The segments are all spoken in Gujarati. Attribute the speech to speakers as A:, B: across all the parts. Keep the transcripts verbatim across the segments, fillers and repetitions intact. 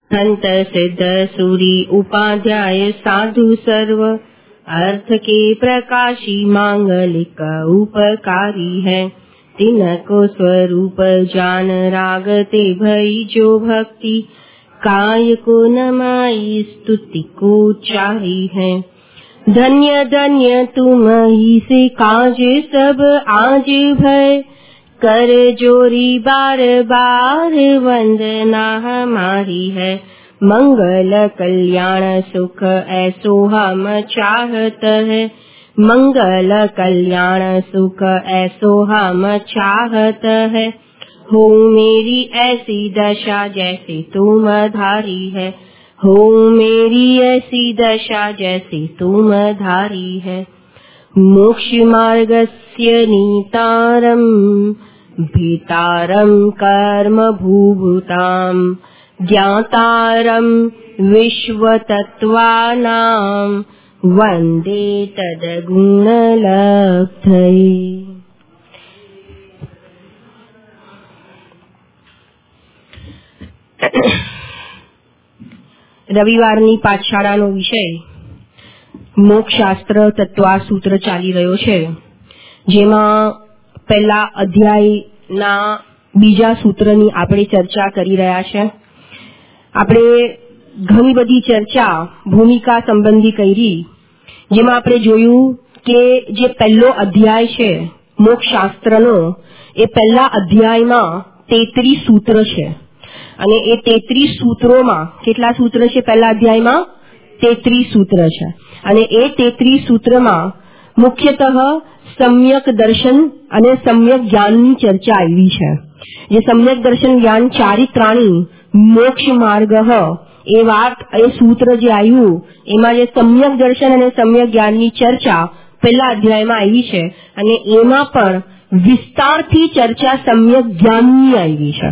A: संत सिद्ध सूरी उपाध्याय साधु सर्व अर्थ के प्रकाशी मांगलिक उपकारी है। तिनको स्वरूप जान रागते भई जो भक्ति काय को नमाई स्तुति को चाही है। धन्य धन्य तुम ही से काज सब आज भय कर जोरी बार बार वंदना हमारी है। मंगल कल्याण सुख ऐसो हम चाहत है। मंगल कल्याण सुख ऐसो हम चाहत है। हो मेरी ऐसी दशा जैसे तुम धारी है। हो मेरी ऐसी दशा जैसे तुम धारी है। मोक्ष मार्गस्य नीतारम भीतारम कर्म भूभूताम ज्ञातारम विश्वतत्त्वानां वंदे तद्गुणलब्धये। રવિવારની પાઠશાળાનો વિષય મોક્ષશાસ્ત્ર તત્વાસૂત્ર ચાલી રહ્યો છે, જેમાં પહેલા અધ્યાયના બીજા સૂત્રની આપણે ચર્ચા કરી રહ્યા છે. આપણે ઘણી બધી ચર્ચા ભૂમિકા સંબંધી કરી, જેમાં આપણે જોયું કે જે પહેલો અધ્યાય છે મોક્ષશાસ્ત્રનો, એ પહેલા અધ્યાયમાં તેત્રીસ સૂત્ર છે. અને એ તેત્રીસ સૂત્રોમાં કેટલા સૂત્ર છે? પહેલા અધ્યાયમાં તેત્રીસ સૂત્ર છે. અને એ તેત્રીસ સૂત્રમાં મુખ્યતઃ સમ્યક દર્શન અને સમ્યક જ્ઞાનની ચર્ચા આવી છે. જે સમ્યક દર્શન જ્ઞાન ચારિત્રાણી મોક્ષ માર્ગ એ વાત એ સૂત્ર જે આવ્યું, એમાં જે સમ્યક દર્શન અને સમ્યક જ્ઞાનની ચર્ચા પહેલા અધ્યાયમાં આવી છે. અને એમાં પણ વિસ્તારથી ચર્ચા સમ્યક જ્ઞાનની આવી છે.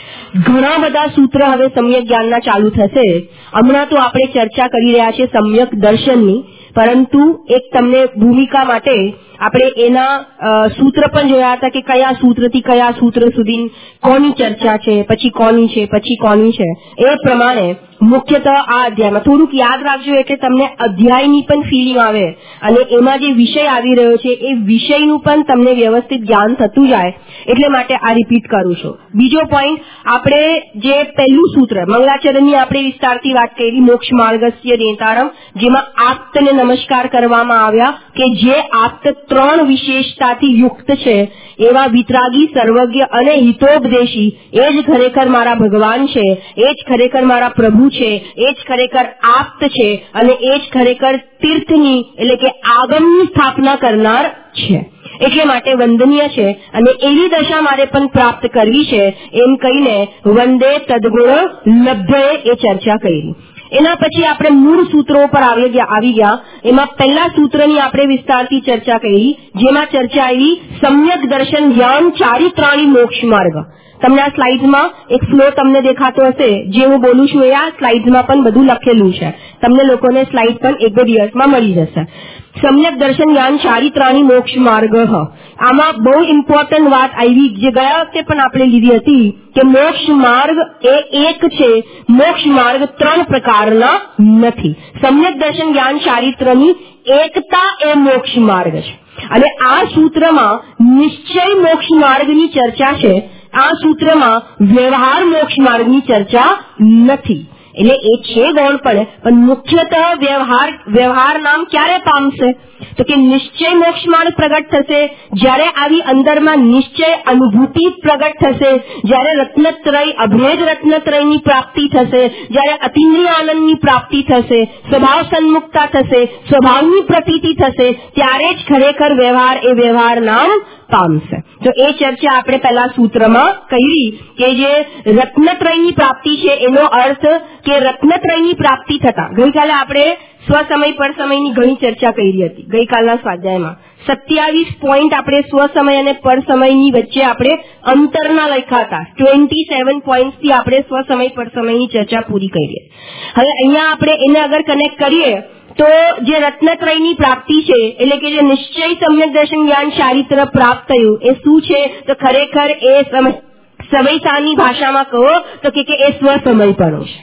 A: ઘણા બધા સૂત્ર હવે સમ્યક જ્ઞાનના ચાલુ થશે. હમણાં તો આપણે ચર્ચા કરી રહ્યા છીએ સમ્યક દર્શનની, પરંતુ એક તમને ભૂમિકા માટે આપણે એના સૂત્ર પણ જોયા હતા કે કયા સૂત્રથી કયા સૂત્ર સુધી કોની ચર્ચા છે, પછી કોની છે, પછી કોની છે. એ પ્રમાણે મુખ્યતઃ આ અધ્યાયમાં થોડુંક યાદ રાખજો, એટલે તમને અધ્યાયની પણ ફીલિંગ આવે અને એમાં જે વિષય આવી રહ્યો છે એ વિષયનું પણ તમને વ્યવસ્થિત જ્ઞાન થતું જાય. એટલે માટે આ રિપીટ કરું છું. બીજો પોઈન્ટ, આપણે જે પહેલું સૂત્ર મંગલાચરણની આપણે વિસ્તારથી વાત કરી, મોક્ષ માર્ગસ્ય નેતારમ, જેમાં આપ્તને નમસ્કાર કરવામાં આવ્યા કે જે આપ્ત ત્રણ વિશેષતાથી યુક્ત છે, એવા વિતરાગી, સર્વજ્ઞ અને હિતોપદેશી, એ જ ખરેખર મારા ભગવાન છે, એ જ ખરેખર મારા પ્રભુ છે, એ જ ખરેખર આપ્ત છે અને એ જ ખરેખર તીર્થની એટલે કે આગમની સ્થાપના કરનાર છે. એટલે માટે વંદનીય છે અને એવી દશા મારે પણ પ્રાપ્ત કરવી છે, એમ કહીને વંદે તદ્ગુણ લબ્ધ્યે એ ચર્ચા કરી. એના પછી આપણે મૂળ સૂત્રો પર આવી ગયા આવી ગયા એમાં પહેલા સૂત્રની આપણે વિસ્તારથી ચર્ચા કરી, જેમાં ચર્ચા આવી સમ્યક દર્શન જ્ઞાન ચારિત્રાણી મોક્ષ માર્ગ. તમને આ સ્લાઇડ્સમાં એક ફ્લો તમને દેખાતો હશે, જે હું બોલું છું એ આ સ્લાઇડ્સમાં પણ બધું લખેલું છે. તમને લોકોને સ્લાઇડ પણ એક બે દિવસમાં મળી જશે. સમ્યક દર્શન જ્ઞાન ચારિત્રાણી મોક્ષ માર્ગ. આમાં બહુ ઇમ્પોર્ટન્ટ વાત આવી, જે ગયા વખતે પણ આપણે લીધી હતી, કે મોક્ષ માર્ગ એ એક છે, મોક્ષ માર્ગ ત્રણ પ્રકારના નથી. સમ્યક દર્શન જ્ઞાન ચારિત્રની એકતા એ મોક્ષ માર્ગ છે. અને આ સૂત્રમાં નિશ્ચય મોક્ષ માર્ગની ચર્ચા છે, આ સૂત્રમાં વ્યવહાર મોક્ષ માર્ગની ચર્ચા નથી. એટલે એ છે ગૌણ પડે, પણ મુખ્યતઃ વ્યવહાર વ્યવહાર નામ ક્યારે પામશે? તો કે નિશ્ચય મોક્ષ માર્ગ પ્રગટ થશે જ્યારે આવી અંદરમાં નિશ્ચય અનુભૂતિ પ્રગટ થશે, જ્યારે રત્નત્રય અભેદ રત્નત્રયની પ્રાપ્તિ થશે, જ્યારે અતિન્દ્રિય આનંદની પ્રાપ્તિ થશે, સ્વભાવ સન્મુક્તા થશે, સ્વભાવની પ્રતીતિ થશે, ત્યારે જ ખરેખર વ્યવહાર એ વ્યવહાર નામ પામશે. તો એ ચર્ચા આપણે પહેલા સૂત્રમાં કરી કે જે રત્નત્રયની પ્રાપ્તિ છે એનો અર્થ કે રત્નત્રયની પ્રાપ્તિ થતા ગઈકાલે આપણે સ્વસમય પરસમયની ઘણી ચર્ચા કરી હતી. ગઈકાલના સ્વાધ્યાયમાં સત્યાવીસ પોઈન્ટ આપણે સ્વસમય અને પરસમયની વચ્ચે આપણે અંતરના લખ્યા હતા. ટ્વેન્ટી સેવન પોઈન્ટથી આપણે સ્વસમય પરસમયની ચર્ચા પૂરી કરી. હવે અહીંયા આપણે એને અગર કનેક્ટ કરીએ તો જે રત્નત્રયની પ્રાપ્તિ છે, એટલે કે જે નિશ્ચય સમ્યક દર્શન જ્ઞાન ચારિત્ર પ્રાપ્ત થયું, એ શું છે? તો ખરેખર એ સમયસાની ભાષામાં કહો તો કે એ સ્વસમયપણું છે.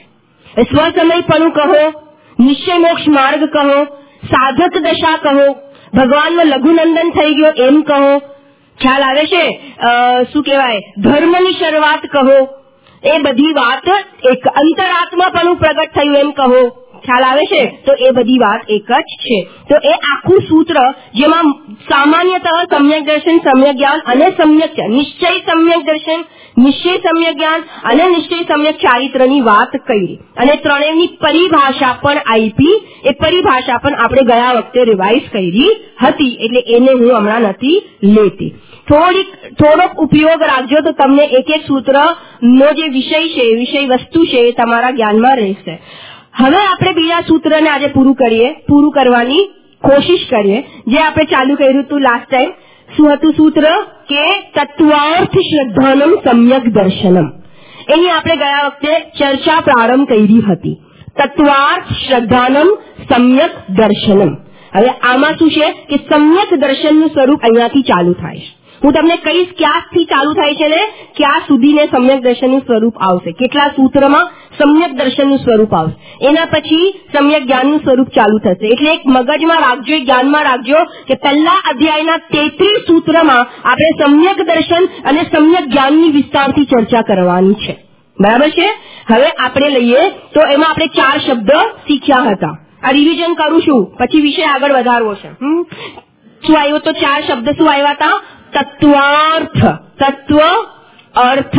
A: સ્વસમયપણું કહો, નિશ્ચય મોક્ષ માર્ગ કહો, સાધક દશા કહો, ભગવાનનો લઘુનંદન થઈ ગયો એમ કહો, ખ્યાલ આવે છે, શું કહેવાય, ધર્મની શરૂઆત કહો, એ બધી વાત એક અંતરાત્માપણું પ્રગટ થયું એમ કહો, ખ્યાલ આવે છે, તો એ બધી વાત એક જ છે. તો એ આખું સૂત્ર જેમાં સામાન્યતઃ સમ્યક દર્શન, સમ્યક જ્ઞાન અને સમ્યક નિશ્ચય સમ્યક દર્શન, નિશ્ચય સમ્યક જ્ઞાન અને નિશ્ચય સમ્યક ચારિત્રની વાત કરી અને ત્રણેયની પરિભાષા પણ આપી. એ પરિભાષા પણ આપણે ગયા વખતે રિવાઇઝ કરી હતી, એટલે એને હું હમણાં નથી લેતી. થોડીક થોડોક ઉપયોગ રાખજો તો તમને એક એક સૂત્રનો જે વિષય છે, વિષય વસ્તુ છે, એ તમારા જ્ઞાનમાં રહેશે. હવે આપણે બીજા સૂત્રને આજે પૂરું કરીએ, પૂરું કરવાની કોશિશ કરીએ, જે આપણે ચાલુ કર્યું હતું લાસ્ટ ટાઈમ. શું હતું સૂત્ર? કે તત્વાર્થ શ્રદ્ધાનમ સમ્યક દર્શનમ. એની આપણે ગયા વખતે ચર્ચા પ્રારંભ કરી હતી. તત્વાર્થ શ્રદ્ધાનમ સમ્યક દર્શનમ. હવે આમાં શું છે કે સમ્યક દર્શનનું સ્વરૂપ અહીંયાથી ચાલુ થાય છે. હું તમને કહીશ ક્યાંથી ચાલુ થાય છે ને ક્યાં સુધીને સમ્યક દર્શનનું સ્વરૂપ આવશે, કેટલા સૂત્રમાં સમ્યક દર્શનનું સ્વરૂપ આવશે, એના પછી સમ્યક જ્ઞાનનું સ્વરૂપ ચાલુ થશે. એટલે એક મગજમાં રાખજો, એક જ્ઞાનમાં રાખજો કે પહેલા અધ્યાયના તેત્રીસ સૂત્રમાં આપણે સમ્યક દર્શન અને સમ્યક જ્ઞાનની વિસ્તારથી ચર્ચા કરવાની છે. બરાબર છે? હવે આપણે લઈએ તો એમાં આપણે ચાર શબ્દ શીખ્યા હતા. આ રિવિઝન કરું છું, પછી વિષય આગળ વધારવો છે. શું આવ્યો? તો ચાર શબ્દ શું આવ્યા હતા? તત્વાર્થ, તત્વ, અર્થ,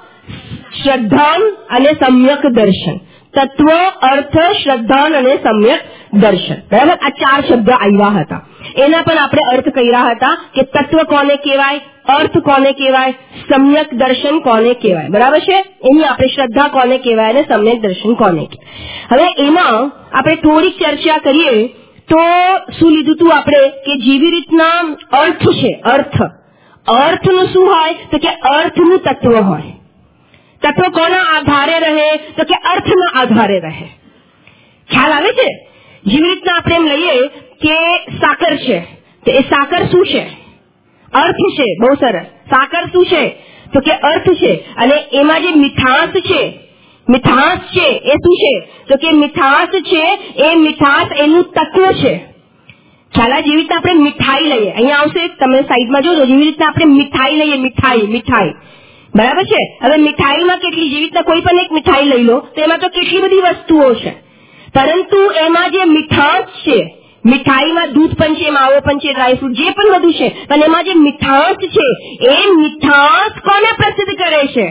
A: શ્રદ્ધાન અને સમ્યક દર્શન. તત્વ, અર્થ, શ્રદ્ધાન અને સમ્યક દર્શન. બરાબર? આ ચાર શબ્દ આવ્યા હતા. એના પણ આપણે અર્થ કર્યા હતા કે તત્વ કોને કહેવાય, અર્થ કોને કહેવાય, સમ્યક દર્શન કોને કહેવાય. બરાબર છે? એની આપણે શ્રદ્ધા કોને કહેવાય અને સમ્યક દર્શન કોને કહેવાય. હવે એમાં આપણે થોડીક ચર્ચા કરીએ તો શું લીધું હતું આપણે કે જેવી રીતના અર્થ છે, અર્થ અર્થનું શું હોય તો કે અર્થનું તત્વ હોય. તત્વ કોના આધારે રહે તો કે અર્થના આધારે રહે. ખ્યાલ આવે છે? જેવી રીતના આપણે એમ લઈએ કે સાકર છે તો એ સાકર શું છે? અર્થ છે. બહુ સરસ. સાકર શું છે તો કે અર્થ છે. અને એમાં જે મીઠાશ છે, મીઠાશ છે એ શું છે તો કે મીઠાશ છે એ મીઠાશ એનું તત્વ છે. ખ્યાલ? જેવી રીતના આપણે મીઠાઈ લઈએ, અહીંયા આવશે તમે સાઈડમાં જોજો, જેવી રીતના આપણે મીઠાઈ લઈએ, મીઠાઈ મીઠાઈ બરાબર છે? હવે મીઠાઈમાં કેટલી, જેવી રીતના કોઈ પણ એક મીઠાઈ લઈ લો તો એમાં તો કેટલી બધી વસ્તુઓ છે, પરંતુ એમાં જે મીઠાશ છે, મીઠાઈમાં દૂધ પણ છે, માવો પણ છે, ડ્રાયફ્રૂટ જે પણ બધું છે, પણ એમાં જે મીઠાશ છે એ મીઠાશ કોને પ્રસિદ્ધ કરે છે?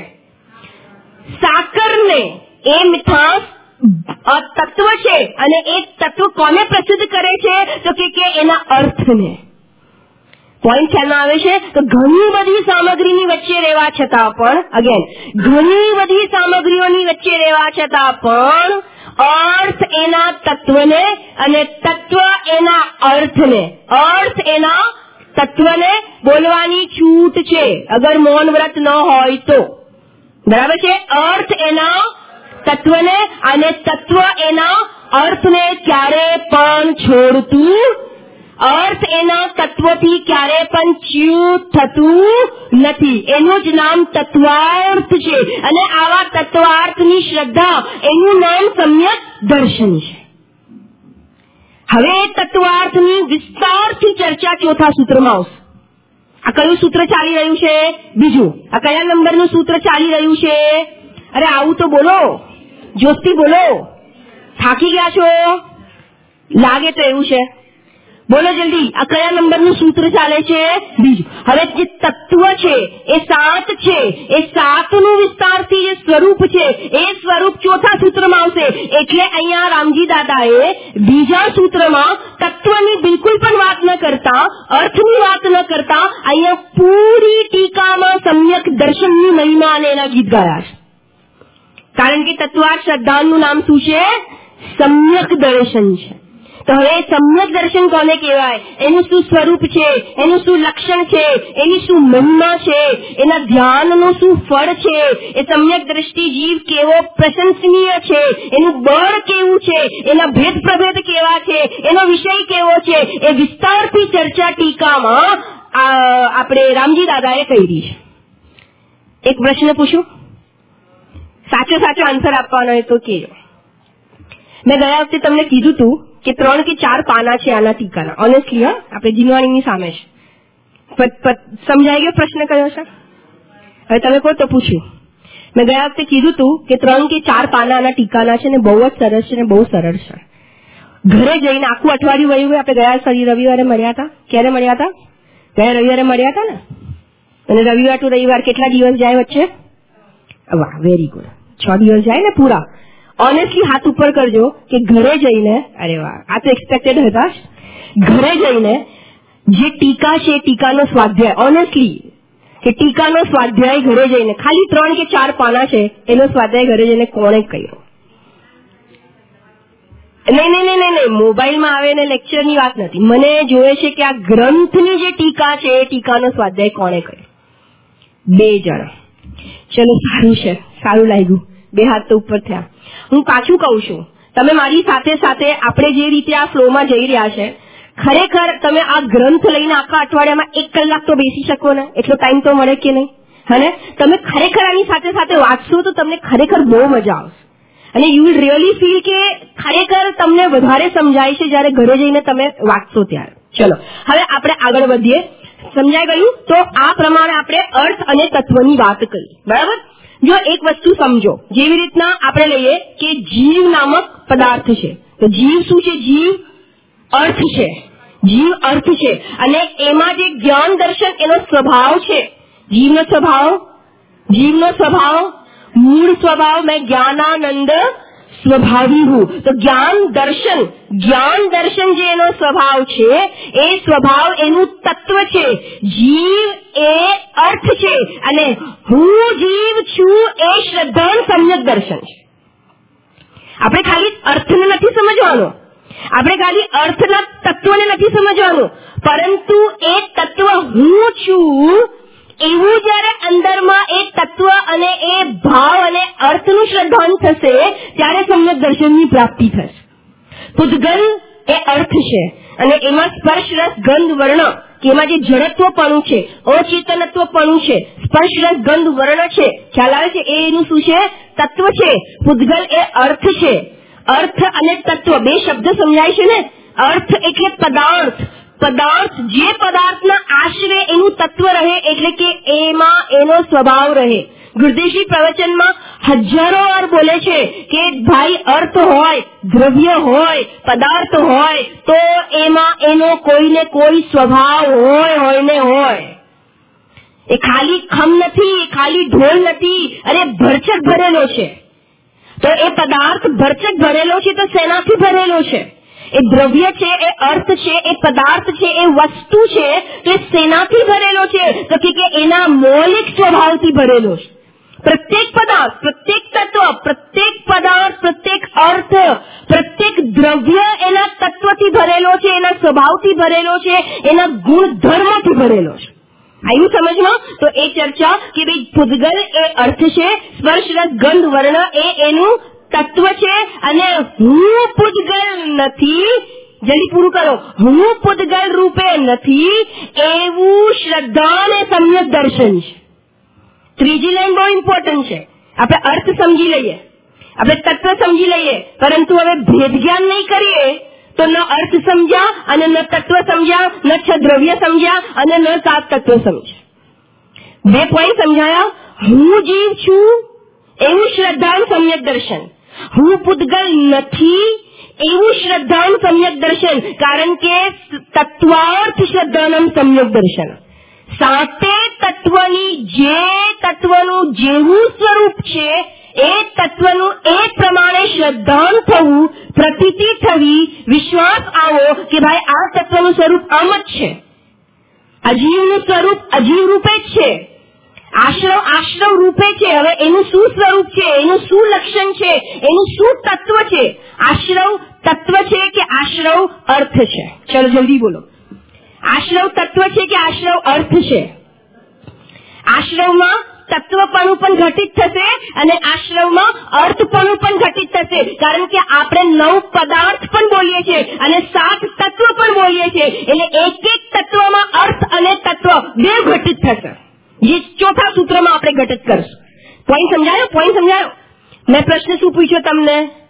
A: સાકરને. એ મીઠાશ તત્વ છે અને એ તત્વ કોને પ્રસિદ્ધ કરે છે તો કે એના અર્થને. પોઈન્ટ ખ્યાલમાં આવે છે? તો ઘણી બધી સામગ્રીની વચ્ચે રહેવા છતાં પણ, અગેન ઘણી બધી સામગ્રીઓની વચ્ચે રહેવા છતાં પણ અર્થ એના તત્વને અને તત્વ એના અર્થને, અર્થ એના તત્વને બોલવાની છૂટ છે અગર મૌન વ્રત ન હોય તો. બરાબર છે? અર્થ એના તત્વને અને તત્વ એના અર્થને ક્યારે પણ છોડતું, અર્થ એના તત્વથી ક્યારે પણ ચ્યુત થતું નથી. એનું જ નામ તત્વાર્થ છે અને આવા તત્વાર્થની શ્રદ્ધા એનું નામ સમ્યક દર્શન છે. હવે તત્વાર્થની વિસ્તારથી ચર્ચા ચોથા સૂત્રમાં આવશે. આ કયું સૂત્ર ચાલી રહ્યું છે? બીજું. આ કયા નંબરનું સૂત્ર ચાલી રહ્યું છે? અરે આવું તો બોલો, જોસ્તી બોલો. થાકી ગયા છો લાગે તો એવું છે. બોલો જલ્દી. આ કયા નંબરનું સૂત્ર ચાલે છે? બીજું. હવે જે તત્વ છે એ સાત છે, એ સાતનું વિસ્તારથી જે સ્વરૂપ છે એ સ્વરૂપ ચોથા સૂત્રમાં આવશે. એટલે અહીંયા રામજી દાદાએ બીજા સૂત્રમાં તત્વની બિલકુલ પણ વાત ન કરતા, અર્થની વાત ન કરતા અહીંયા પૂરી ટીકામાં સમ્યક દર્શનની મહિમા અને એના ગીત ગાયા છે. કારણ કે તત્વાર્થ શ્રદ્ધાનું નામ શું છે? સમ્યક દર્શન છે. તો હવે સમ્યક દર્શન કોને કહેવાય, એનું શું સ્વરૂપ છે, એનું શું લક્ષણ છે, એની શું મહિમા છે, એના ધ્યાનનું શું ફળ છે, એ સમ્યક દ્રષ્ટિ જીવ કેવો પ્રશંસનીય છે, એનું બળ કેવું છે, એના ભેદ પ્રભેદ કેવા છે, એનો વિષય કેવો છે, એ વિસ્તારથી ચર્ચા ટીકામાં આપણે રામજી દાદાએ કરી છે. એક પ્રશ્ન પૂછું, સાચો સાચો આન્સર આપવાનો હોય તો કહેજો. મેં ગયા વખતે તમને કીધું હતું કે ત્રણ કે ચાર પાના છે આના ટીકાના. ઓનેસ્ટલી હા, આપણે જીનવાણીની સામે છે. સમજાઈ ગયો પ્રશ્ન કયો છે? હવે તમે કહો તો પૂછ્યું. મેં ગયા વખતે કીધું હતું કે ત્રણ કે ચાર પાના આના ટીકાના છે ને બહુ જ સરસ છે ને બહુ સરળ છે. ઘરે જઈને આખું અઠવાડિયું વયું ગયા. આપણે ગયા રવિવારે મળ્યા હતા. ક્યારે મળ્યા હતા? ગયા રવિવારે મળ્યા હતા ને. અને રવિવાર ટુ રવિવાર કેટલા દિવસ જાય વચ્ચે? વાહ, વેરી ગુડ. છ દિવસ જાય ને પૂરા. ઓનેસ્ટલી હાથ ઉપર કરજો કે ઘરે જઈને, અરે વાહ, આ તો એક્સપેક્ટેડ હતા. ઘરે જઈને જે ટીકા છે ટીકાનો સ્વાધ્યાય, ઓનેસ્ટલી કે ટીકાનો સ્વાધ્યાય ઘરે જઈને ખાલી ત્રણ કે ચાર પાના છે એનો સ્વાધ્યાય ઘરે જઈને કોણે કર્યો? નહીં નહીં નહીં નહીં મોબાઈલમાં આવે ને લેક્ચરની વાત નથી. મને જોયે છે કે આ ગ્રંથની જે ટીકા છે એ ટીકાનો સ્વાધ્યાય કોણે કર્યો? બે જણા. ચલો, સારું છે, સારું લાગ્યું. બે હાથ તો ઉપર થયા. હું પાછું કહું છું, તમે મારી સાથે સાથે આપણે જે રીતે આ ફ્લોમાં જઈ રહ્યા છે, ખરેખર તમે આ ગ્રંથ લઈને આખા અઠવાડિયામાં એક કલાક તો બેસી શકો ને? એટલો ટાઈમ તો મળે કે નહીં? હને તમે ખરેખર આની સાથે સાથે વાંચશો તો તમને ખરેખર બહુ મજા આવશે અને યુ વિલ રિયલી ફીલ કે ખરેખર તમને વધારે સમજાય છે જ્યારે ઘરે જઈને તમે વાંચશો ત્યારે. ચલો, હવે આપણે આગળ વધીએ. સમજાઈ ગયું? તો આ પ્રમાણે આપણે અર્થ અને તત્વની વાત કરી. બરાબર? જો એક વસ્તુ સમજો, જેવી રીતના આપણે લઈએ કે જીવ નામક પદાર્થ છે, તો જીવ શું છે? જીવ અર્થ છે. જીવ અર્થ છે અને એમાં જે જ્ઞાન દર્શન એનો સ્વભાવ છે. જીવનો સ્વભાવ, જીવનો સ્વભાવ મૂળ સ્વભાવ મેં જ્ઞાનાનંદ સ્વભાવી હું. તો જ્ઞાન દર્શન, જ્ઞાન દર્શન જે એનો સ્વભાવ છે એ સ્વભાવ એનું તત્વ છે. જીવ એ અર્થ છે અને હું જીવ છું એ શ્રદ્ધા સમ્યક દર્શન છે. આપણે ખાલી અર્થને નથી સમજવાનો, આપણે ખાલી અર્થના તત્વને નથી સમજવાનું, પરંતુ એ તત્વ હું છું એવું જયારે અંદરમાં એ તત્વ અને એ ભાવ અને અર્થનું શ્રદ્ધાન થશે ત્યારે સમ્યક દર્શનની પ્રાપ્તિ થશે. પૂતગલ એ અર્થ છે અને એમાં સ્પર્શ રસ ગંધ વર્ણ કે એમાં જે જડત્વપણું છે, અચેતનત્વપણું છે, સ્પર્શ રસ ગંધ વર્ણ છે, ખ્યાલ આવે છે? એ એનું શું છે? તત્વ છે. પૂતગલ એ અર્થ છે. અર્થ અને તત્વ બે શબ્દ સમજાય છે ને. અર્થ એટલે પદાર્થ, પદાર્થ જે પદાર્થના આશરે એનું તત્વ રહે એટલે કે એમાં એનો સ્વભાવ રહે. ગુરુદેવજી પ્રવચનમાં હજારો વાર બોલે છે કે ભાઈ અર્થ હોય, દ્રવ્ય હોય, પદાર્થ હોય તો એમાં એનો કોઈને કોઈ સ્વભાવ હોય હોય ને હોય. એ ખાલી ખમ નથી, ખાલી ઢોલ નથી, અરે ભરચક ભરેલો છે. તો એ પદાર્થ ભરચક ભરેલો છે તો શેનાથી ભરેલો છે? એ દ્રવ્ય છે, એ અર્થ છે, એ પદાર્થ છે, એ વસ્તુ છે તો એ શેનાથી ભરેલો છે? તો કે એના મૌલિક સ્વભાવથી ભરેલો છે. પ્રત્યેક પદાર્થ, પ્રત્યેક તત્વ, પ્રત્યેક પદાર્થ, પ્રત્યેક અર્થ, પ્રત્યેક દ્રવ્ય એના તત્વથી ભરેલો છે, એના સ્વભાવથી ભરેલો છે, એના ગુણધર્મથી ભરેલો છે. આવ્યું સમજમાં? તો એ ચર્ચા કે ભાઈ પૂતગલ એ અર્થ છે, સ્પર્શ રસ ગંધ વર્ણ એ એનું તત્વ છે અને હું પૂતગલ નથી, જલ્દી પૂરું કરો, હું પૂતગલ રૂપે નથી એવું શ્રદ્ધા અને સમ્યક દર્શન છે. ત્રીજી લાઈન બહુ ઇમ્પોર્ટન્ટ છે. આપણે અર્થ સમજી લઈએ, આપણે તત્વ સમજી લઈએ, પરંતુ હવે ભેદ જ્ઞાન નહીં કરીએ તો ન અર્થ સમજ્યા અને ન તત્વ સમજ્યા, ન છ દ્રવ્ય સમજ્યા અને ન સાત તત્વ સમજ્યા. બે પોઈન્ટ સમજાયા. હું જીવ છું એવું શ્રદ્ધાન સમ્યક દર્શન, હું પૂતગલ નથી એવું શ્રદ્ધાન સમ્યક દર્શન, કારણ કે તત્વાર્થ શ્રદ્ધાનમ સમ્યક દર્શન. સાતે તત્વની જે તત્વનું જેવું સ્વરૂપ છે એ તત્વનું એ પ્રમાણે શ્રદ્ધાન થવું, પ્રતીતિ થવી, વિશ્વાસ આવો કે ભાઈ આ તત્વનું સ્વરૂપ આમ જ છે. અજીવનું સ્વરૂપ અજીવ રૂપે જ છે, આશ્રવ આશ્રવ રૂપે છે. હવે એનું શું સ્વરૂપ છે, એનું શું લક્ષણ છે, એનું શું તત્વ છે? આશ્રવ તત્વ છે કે આશ્રવ અર્થ છે? ચલો જલ્દી બોલો. આશ્રવ તત્વ છે કે આશ્રવ અર્થ છે? આશ્રવમાં તત્વપણું પણ ઘટિત થશે અને આશ્રવમાં અર્થપણું પણ ઘટિત થશે, કારણ કે આપણે નવ પદાર્થ પણ બોલીએ છીએ અને સાત તત્વ પણ બોલીએ છીએ. એટલે એક એક તત્વમાં અર્થ અને તત્વ બે ઘટિત થશે, જે ચોથા સૂત્રમાં આપણે ઘટિત કરશું. પોઈન્ટ સમજાયો? પોઈન્ટ સમજાયો? મેં પ્રશ્ન શું પૂછ્યો તમને?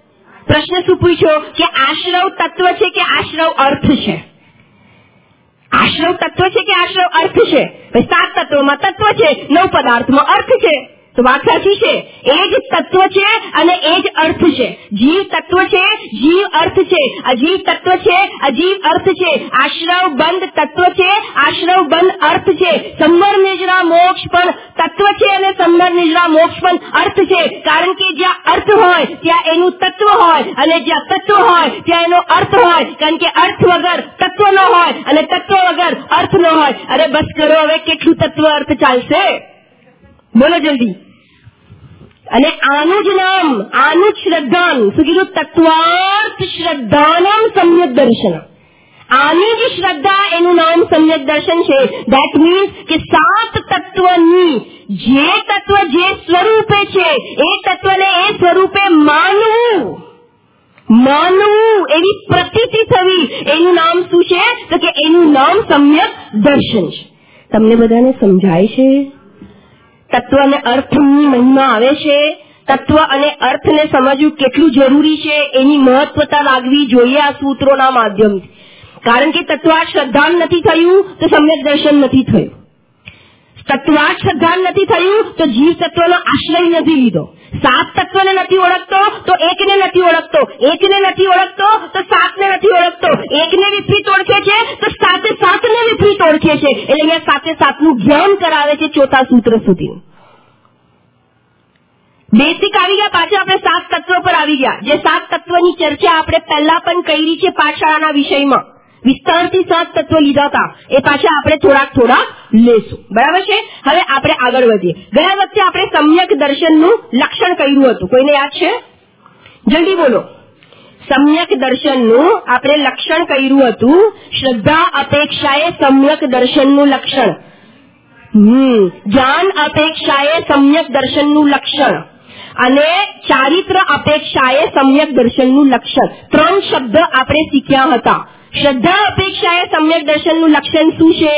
A: પ્રશ્ન શું પૂછ્યો કે આશ્રવ તત્વ છે કે આશ્રવ અર્થ છે? આશ્રવ તત્વ છે કે આશ્રવ અર્થ છે? સાત તત્વોમાં તત્વ છે, નવ પદાર્થમાં અર્થ છે. તો વાત સાચી છે. એ જ તત્વ છે અને એ જ અર્થ છે. જીવ તત્વ છે, જીવ અર્થ છે. અજીવ તત્વ છે, અજીવ અર્થ છે. આશ્રવ બંધ તત્વ છે, આશ્રવ બંધ અર્થ છે. સંવર નિજરા મોક્ષ પણ તત્વ છે અને સંવર નિજરા મોક્ષ પણ અર્થ છે. કારણ કે જ્યાં અર્થ હોય ત્યાં એનું તત્વ હોય અને જ્યાં તત્વ હોય ત્યાં એનો અર્થ હોય. કારણ કે અર્થ વગર તત્વ ન હોય અને તત્વ વગર અર્થ ન હોય. અરે બસ કરો હવે, કેટલું તત્વ અર્થ ચાલશે? બોલો જલ્દી. અને આનું જ નામ, આનું જ શ્રદ્ધાન, શું કીધું? તત્વાર્થ શ્રદ્ધાનમ સમ્યક દર્શન. આની જ શ્રદ્ધા, એનું નામ સમ્યક દર્શન છે. ધેટ મીન્સ કે સાત તત્વની જે તત્વ જે સ્વરૂપે છે એ તત્વને એ સ્વરૂપે માનવું, માનવું, એવી પ્રતીતિ થવી, એનું નામ શું છે? તો કે એનું નામ સમ્યક દર્શન છે. તમને બધાને સમજાય છે? તત્વ અને અર્થની મહિમા આવે છે. તત્વ અને અર્થને સમજવું કેટલું જરૂરી છે એની મહત્વતા લાગવી જોઈએ આ સૂત્રોના માધ્યમથી. કારણ કે તત્વાર્થ શ્રદ્ધાન નથી થયું તો સમ્યક દર્શન નથી થયું. તત્વાર્થ શ્રદ્ધાન નથી થયું તો જીવ તત્વનો આશ્રય નથી લીધો. સાત તત્વને નથી ઓળખતો તો એકને નથી ઓળખતો, એકને નથી ઓળખતો તો સાતને નથી ઓળખતો, એકને વિપરીત ઓળખે છે તો સાતે સાતને વિપરીત ઓળખે છે. એટલે અહીંયા સાતે સાતનું જ્ઞાન કરાવે છે ચોથા સૂત્ર સુધી. બેસિક આવી ગયા, પાછા આપણે સાત તત્વો પર આવી ગયા. જે સાત તત્વની ચર્ચા આપણે પહેલા પણ કરી છે પાઠશાળાના વિષયમાં. વિસ્તારથી સાત તત્વો લીધા હતા, એ પાછા આપણે થોડાક થોડાક લેશું. બરાબર છે? હવે આપણે આગળ વધીએ. ગયા વખતે આપણે સમ્યક દર્શનનું લક્ષણ કર્યું હતું. કોઈને યાદ છે? જલ્દી બોલો. સમ્યક દર્શનનું આપણે લક્ષણ કર્યું હતું. શ્રદ્ધા અપેક્ષાએ સમ્યક દર્શનનું લક્ષણ, હમ જ્ઞાન અપેક્ષાએ સમ્યક દર્શનનું લક્ષણ અને ચારિત્ર અપેક્ષાએ સમ્યક દર્શનનું લક્ષણ. ત્રણ શબ્દ આપણે શીખ્યા હતા. શ્રદ્ધા અપેક્ષાએ સમ્યક દર્શનનું લક્ષણ શું છે?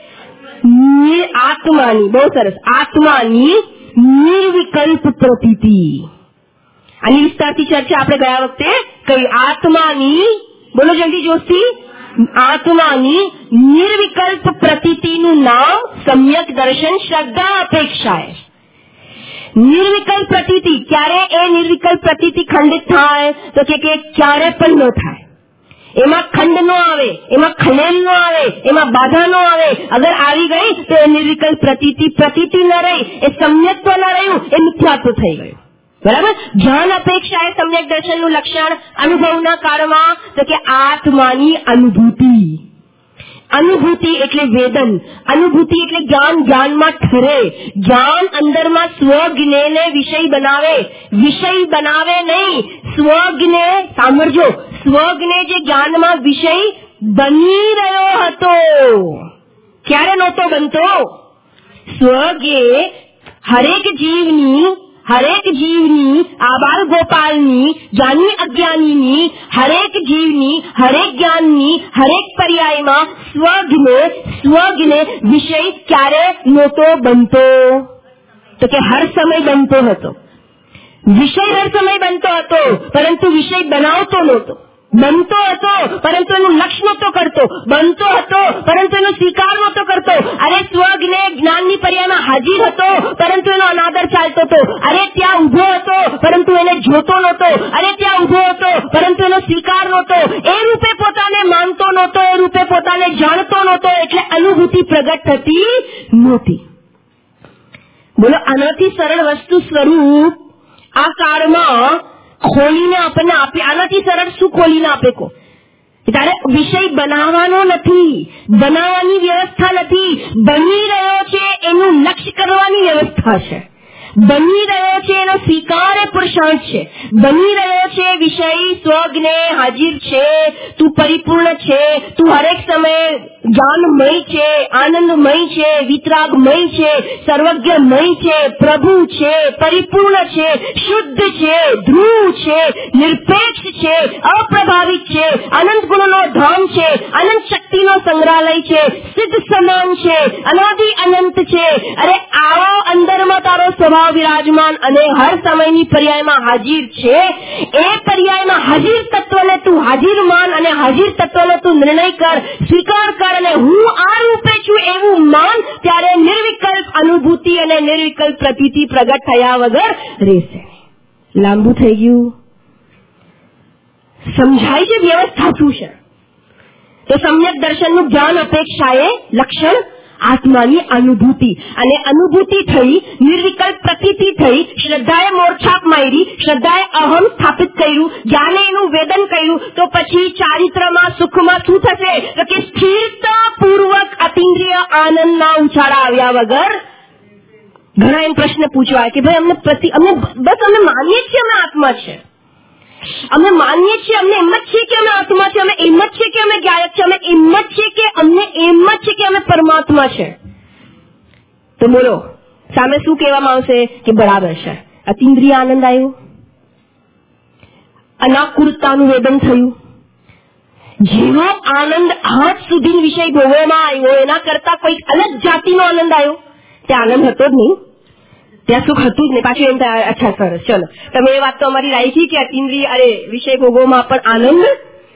A: આત્માની, બહુ સરસ, આત્માની નિર્વિકલ્પ પ્રતીતિ. આની વિસ્તારથી ચર્ચા આપણે ગયા વખતે કરી. આત્માની, બોલો જલ્દી જોશથી, આત્માની નિર્વિકલ્પ પ્રતીતિનું નામ સમ્યક દર્શન શ્રદ્ધા અપેક્ષાએ. નિર્વિકલ્પ પ્રતીતિ, ક્યારે એ નિર્વિકલ્પ પ્રતીતિ ખંડિત થાય? તો કે ક્યારે પણ ન થાય. એમાં ખંડ નો આવે, એમાં ખલેલ નો આવે, એમાં બાધા નો આવે. અગર આવી ગઈ તો એ નિર્વિકલ્પ પ્રતીતિ પ્રતીતિ ન રહી, એ સમ્યક્ત્વ ન રહ્યું, એ મિથ્યાત્વ થઈ ગયું. બરાબર? જ્ઞાન અપેક્ષા એ સમ્યક દર્શનનું લક્ષણ અનુભવના કાળમાં તો કે આત્માની અનુભૂતિ. અનુભૂતિ એટલે વેદન, અનુભૂતિ એટલે જ્ઞાન, જ્ઞાનમાં ઠરે. જ્ઞાન અંદરમાં સ્વજ્ઞને વિષય બનાવે, વિષય બનાવે નહીં, સ્વજ્ઞે, સાંભળજો, સ્વજ્ઞે જે જ્ઞાનમાં વિષય બની રહ્યો હતો, ક્યારે નહોતો બનતો? સ્વજ્ઞે હરેક જીવની, હરેક જીવની, આબાલ ગોપાલની, જ્ઞાની અજ્ઞાનીની, હરેક જીવની, હરેક જ્ઞાનની, હરેક પર્યાયમાં સ્વજ્ઞે, સ્વજ્ઞે વિષય ક્યારે નહોતો બનતો? તો કે હર સમય બનતો હતો. વિષય હર સમય બનતો હતો, પરંતુ વિષય બનાવતો નહોતો. બનતો હતો પરંતુ એનું લક્ષ્ય નહોતો કરતો, બનતો હતો પરંતુ એનો સ્વીકાર નહોતો કરતો. અરે સ્વજ્ઞે જ્ઞાનની પર્યાયમાં હાજર હતો પરંતુ એનો અનાદર ચાલતો હતો. અરે ત્યાં ઉભો હતો પરંતુ એને જોતો નહોતો. અરે ત્યાં ઉભો હતો પરંતુ એનો સ્વીકાર નહોતો. એ રૂપે પોતાને માનતો નહોતો, એ રૂપે પોતાને જાણતો નહોતો. એટલે અનુભૂતિ પ્રગટ થતી નહોતી. બોલો, આનાથી સરળ વસ્તુ સ્વરૂપ આ કાળમાં ખોલીને આપણને આપે. આનાથી સરળ શું ખોલીને આપે? કો તારે વિષય બનાવવાનો નથી, બનાવવાની વ્યવસ્થા નથી, બની રહ્યો છે એનું લક્ષ્ય કરવાની વ્યવસ્થા છે. બની રહ્યો છે એનો સ્વીકાર એ પુરુષાર્થ છે. બની રહ્યો છે વિષય સ્વજ્ઞે હાજર છે, તું પરિપૂર્ણ છે, તું હરેક સમયે જ્ઞાનમય છે, આનંદમય છે, વિતરાગમય છે, સર્વજ્ઞમય છે, પ્રભુ છે, પરિપૂર્ણ છે, શુદ્ધ છે, ધ્રુવ છે, નિરપેક્ષ છે, અપ્રભાવિત છે, અનંત ગુણનો ધામ છે, અનંત શક્તિનો સંગ્રહાલય છે, સિદ્ધ સમાન છે, અનાદિ અનંત છે. અરે આવો અંદરમાં તારો સ્વભાવ વિરાજમાન અને હર સમયની પર્યાયમાં હાજર છે. એ પર્યાયમાં હાજર તત્વને તું હાજર માન અને હાજર તત્વનો તું નિર્ણય કર, સ્વીકાર કર અને હું આ રૂપે છું એવું માન. ત્યારે નિર્વિકલ્પ અનુભૂતિ અને નિર્વિકલ્પ પ્રતીતિ પ્રગટ થયા વગર રહેશે. લાંબુ થઈ ગયું? સમજાય છે વ્યવસ્થા શું છે? તો સમ્યક દર્શનનું જ્ઞાન અપેક્ષાએ લક્ષણ આત્માની અનુભૂતિ, અને અનુભૂતિ થઈ, નિર્વિકલ્પ પ્રતીતિ થઈ, શ્રદ્ધાએ મોરછાપ મારી, શ્રદ્ધાએ અહમ સ્થાપિત કર્યું, જ્ઞાને એનું વેદન કર્યું, તો પછી ચારિત્રમાં સુખમાં શું થશે? તો કે સ્થિરતા પૂર્વક અતિન્દ્રિય આનંદના ઉછાળા આવ્યા વગર. ઘણા એમ પ્રશ્ન પૂછવા કે ભાઈ અમને પ્રતિ અમે બસ અમે માનીએ છીએ અમે આત્મા છે, અમે માનીએ છીએ, અમને એમ જ છે કે અમે આત્મા છે, અમે એમ જ છે કે અમે ગાયક છે, અમે એમ જ છે કે અમને એમ જ છે કે અમે પરમાત્મા છે. તો બોલો સામે શું કહેવામાં આવશે? કે બરાબર છે, અતિન્દ્રિય આનંદ આવ્યો, અનાકુરતાનું વેદન થયું. જેવો આનંદ આજ સુધી વિષય ભોગવવામાં આવ્યો એના કરતા કોઈક અલગ જાતિનો આનંદ આવ્યો. તે આનંદ હતો જ નહીં, ત્યાં સુખ હતું જ નહીં. પાછું એમ થાય અચ્છા સરસ, ચલો તમે એ વાત તો અમારી રાખી કે અતિન્દ્રિય અરે વિષય ભોગવમાં પણ આનંદ,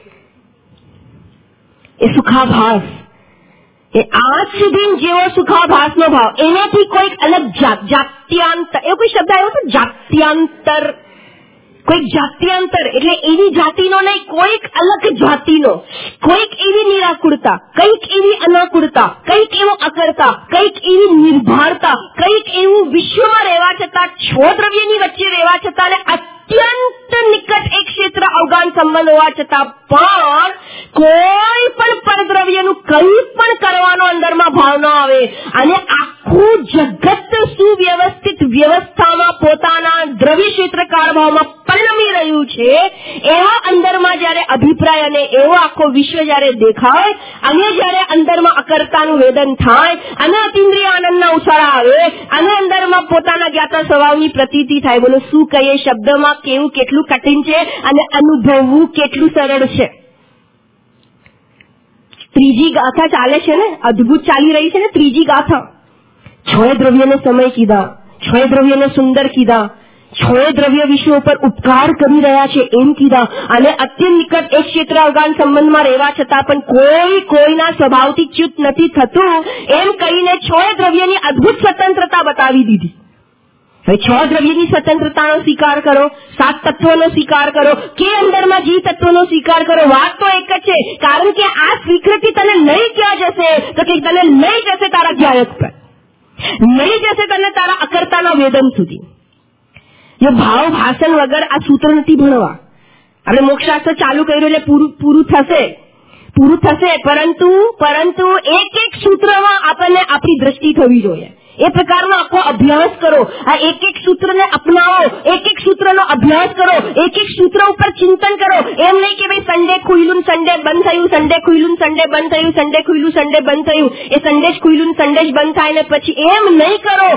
A: એ સુખાભાસ, એ આજ સુધી જેવો સુખાભાસનો ભાવ, એનાથી કોઈક અલગ જાત, જાત્યાંતર, એવો કોઈ શબ્દ આવ્યો હતો? જાત્યાંતર, કોઈક જાત્યાંતર એટલે એવી જાતિનો નહીં, કોઈક અલગ જાતિનો, કોઈક એવી નિરાકુરતા, કઈક એવી અનાકુરતા, કઈક એવો અકર્તા, કઈક એવી નિર્ભારતા, કઈક એવું વિશ્વમાં રહેવા છતાં, છ દ્રવ્યની વચ્ચે રહેવા છતાં અને અત્યંત નિકટ એક ક્ષેત્ર અવગાન સંબંધ હોવા છતાં પણ કોઈ પણ પરદ્રવ્યનું કંઈ પણ કરવાનો અંદરમાં ભાવ ન આવે, અને આખું જગત સુવ્યવસ્થિત વ્યવસ્થામાં પોતાના દ્રવ્ય ક્ષેત્ર કાળભાવમાં પરિણમી રહ્યું છે. એવા અંદરમાં જયારે અભિપ્રાય અને એવો આખો વિશ્વ જયારે દેખાય, અને જયારે અંદરમાં અકર્તાનું વેદન થાય, અને અતિન્દ્રિય આનંદના ઉછાળા આવે, અને અંદરમાં પોતાના જ્ઞાતા સ્વભાવની પ્રતીતિ થાય. બોલો શું કહીએ? શબ્દમાં કેવું કેટલું કઠિન છે અને અનુભવવું કેટલું સરળ છે. ત્રીજી ગાથા ચાલે છે ને, અદ્ભુત ચાલી રહી છે ને ત્રીજી ગાથા. છ દ્રવ્યનો સમય કીધા, છ દ્રવ્યને સુંદર કીધા, છ દ્રવ્ય વિશ્વ ઉપર ઉપકાર કરી રહ્યા છે એમ કીધા, અને અત્યંત નિકટ એક ક્ષેત્ર અવગાન સંબંધમાં રહેવા છતાં પણ કોઈ કોઈના સ્વભાવથી ચ્યુત નથી થતું એમ કહીને છ દ્રવ્યની અદ્ભુત સ્વતંત્રતા બતાવી દીધી. હવે છ દ્રવ્યની સ્વતંત્રતાનો સ્વીકાર કરો, સાત તત્વોનો સ્વીકાર કરો, કે અંદરમાં જીવ તત્વોનો સ્વીકાર કરો. વાત તો એક જ છે, કારણ કે આ સ્વીકૃતિ તને નહીં ક્યાં જશે? તો કે તને નહીં જશે તારા જ્ઞાયક પર, નહીં જશે તને તારા અકર્તાના વેદન સુધી. જો ભાવ ભાષણ વગર આ સૂત્ર નથી ભણવા. આપણે મોક્ષશાસ્ત્ર ચાલુ કર્યું એટલે પૂરું પૂરું થશે, પૂરું થશે, પરંતુ પરંતુ એક એક સૂત્રમાં આપણને આપણી દ્રષ્ટિ થવી જોઈએ. એ પ્રકારનો આખો અભ્યાસ કરો, આ એક એક સૂત્રને અપનાવો, એક એક સૂત્રનો અભ્યાસ કરો, એક એક સૂત્ર ઉપર ચિંતન કરો. એમ નહીં કે ભાઈ સન્ડે ખુલ્લું સન્ડે બંધ થયું, સન્ડે ખુલ્લું સન્ડે બંધ થયું, સન્ડે ખુલ્લું સન્ડે બંધ થયું, એ સન્ડે જ ખુલ્લું સન્ડે જ બંધ થાય ને પછી એમ નહીં કરો.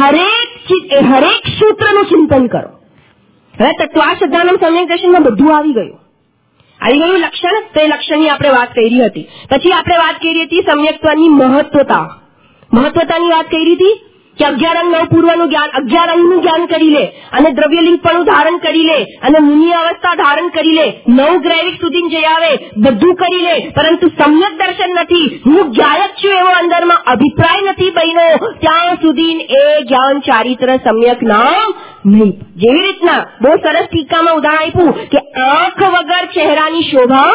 A: હરેક હરેક સૂત્રનું ચિંતન કરો. હવે તત્વાશ્રદ્ધાનમ સમ્યક દર્શનમાં બધું આવી ગયું. આવી ગયું લક્ષણ. તો એ લક્ષણની આપણે વાત કરી હતી. પછી આપણે વાત કરી હતી સમ્યક્ત્વની મહત્વતા. મહત્વતાની વાત કરી હતી કે અગિયાર અંગ નવ પૂર્વનું જ્ઞાન, અગિયાર અંગનું જ્ઞાન કરી લે, અને દ્રવ્યલિંગ પણ ધારણ કરી લે, અને મુનિ અવસ્થા ધારણ કરી લે, નવ ગ્રૈવિક સુધી જઈ આવે, બધું કરી લે, પરંતુ સમ્યક દર્શન નથી, હું જ્ઞાયક છું એવો અંદરમાં અભિપ્રાય નથી બન્યો, ત્યાં સુધી એ જ્ઞાન ચારિત્ર સમ્યક નામ નહીં. જેવી રીતના બહુ સરસ ટીકામાં ઉદાહરણ આપ્યું કે આંખ વગર ચહેરાની શોભા,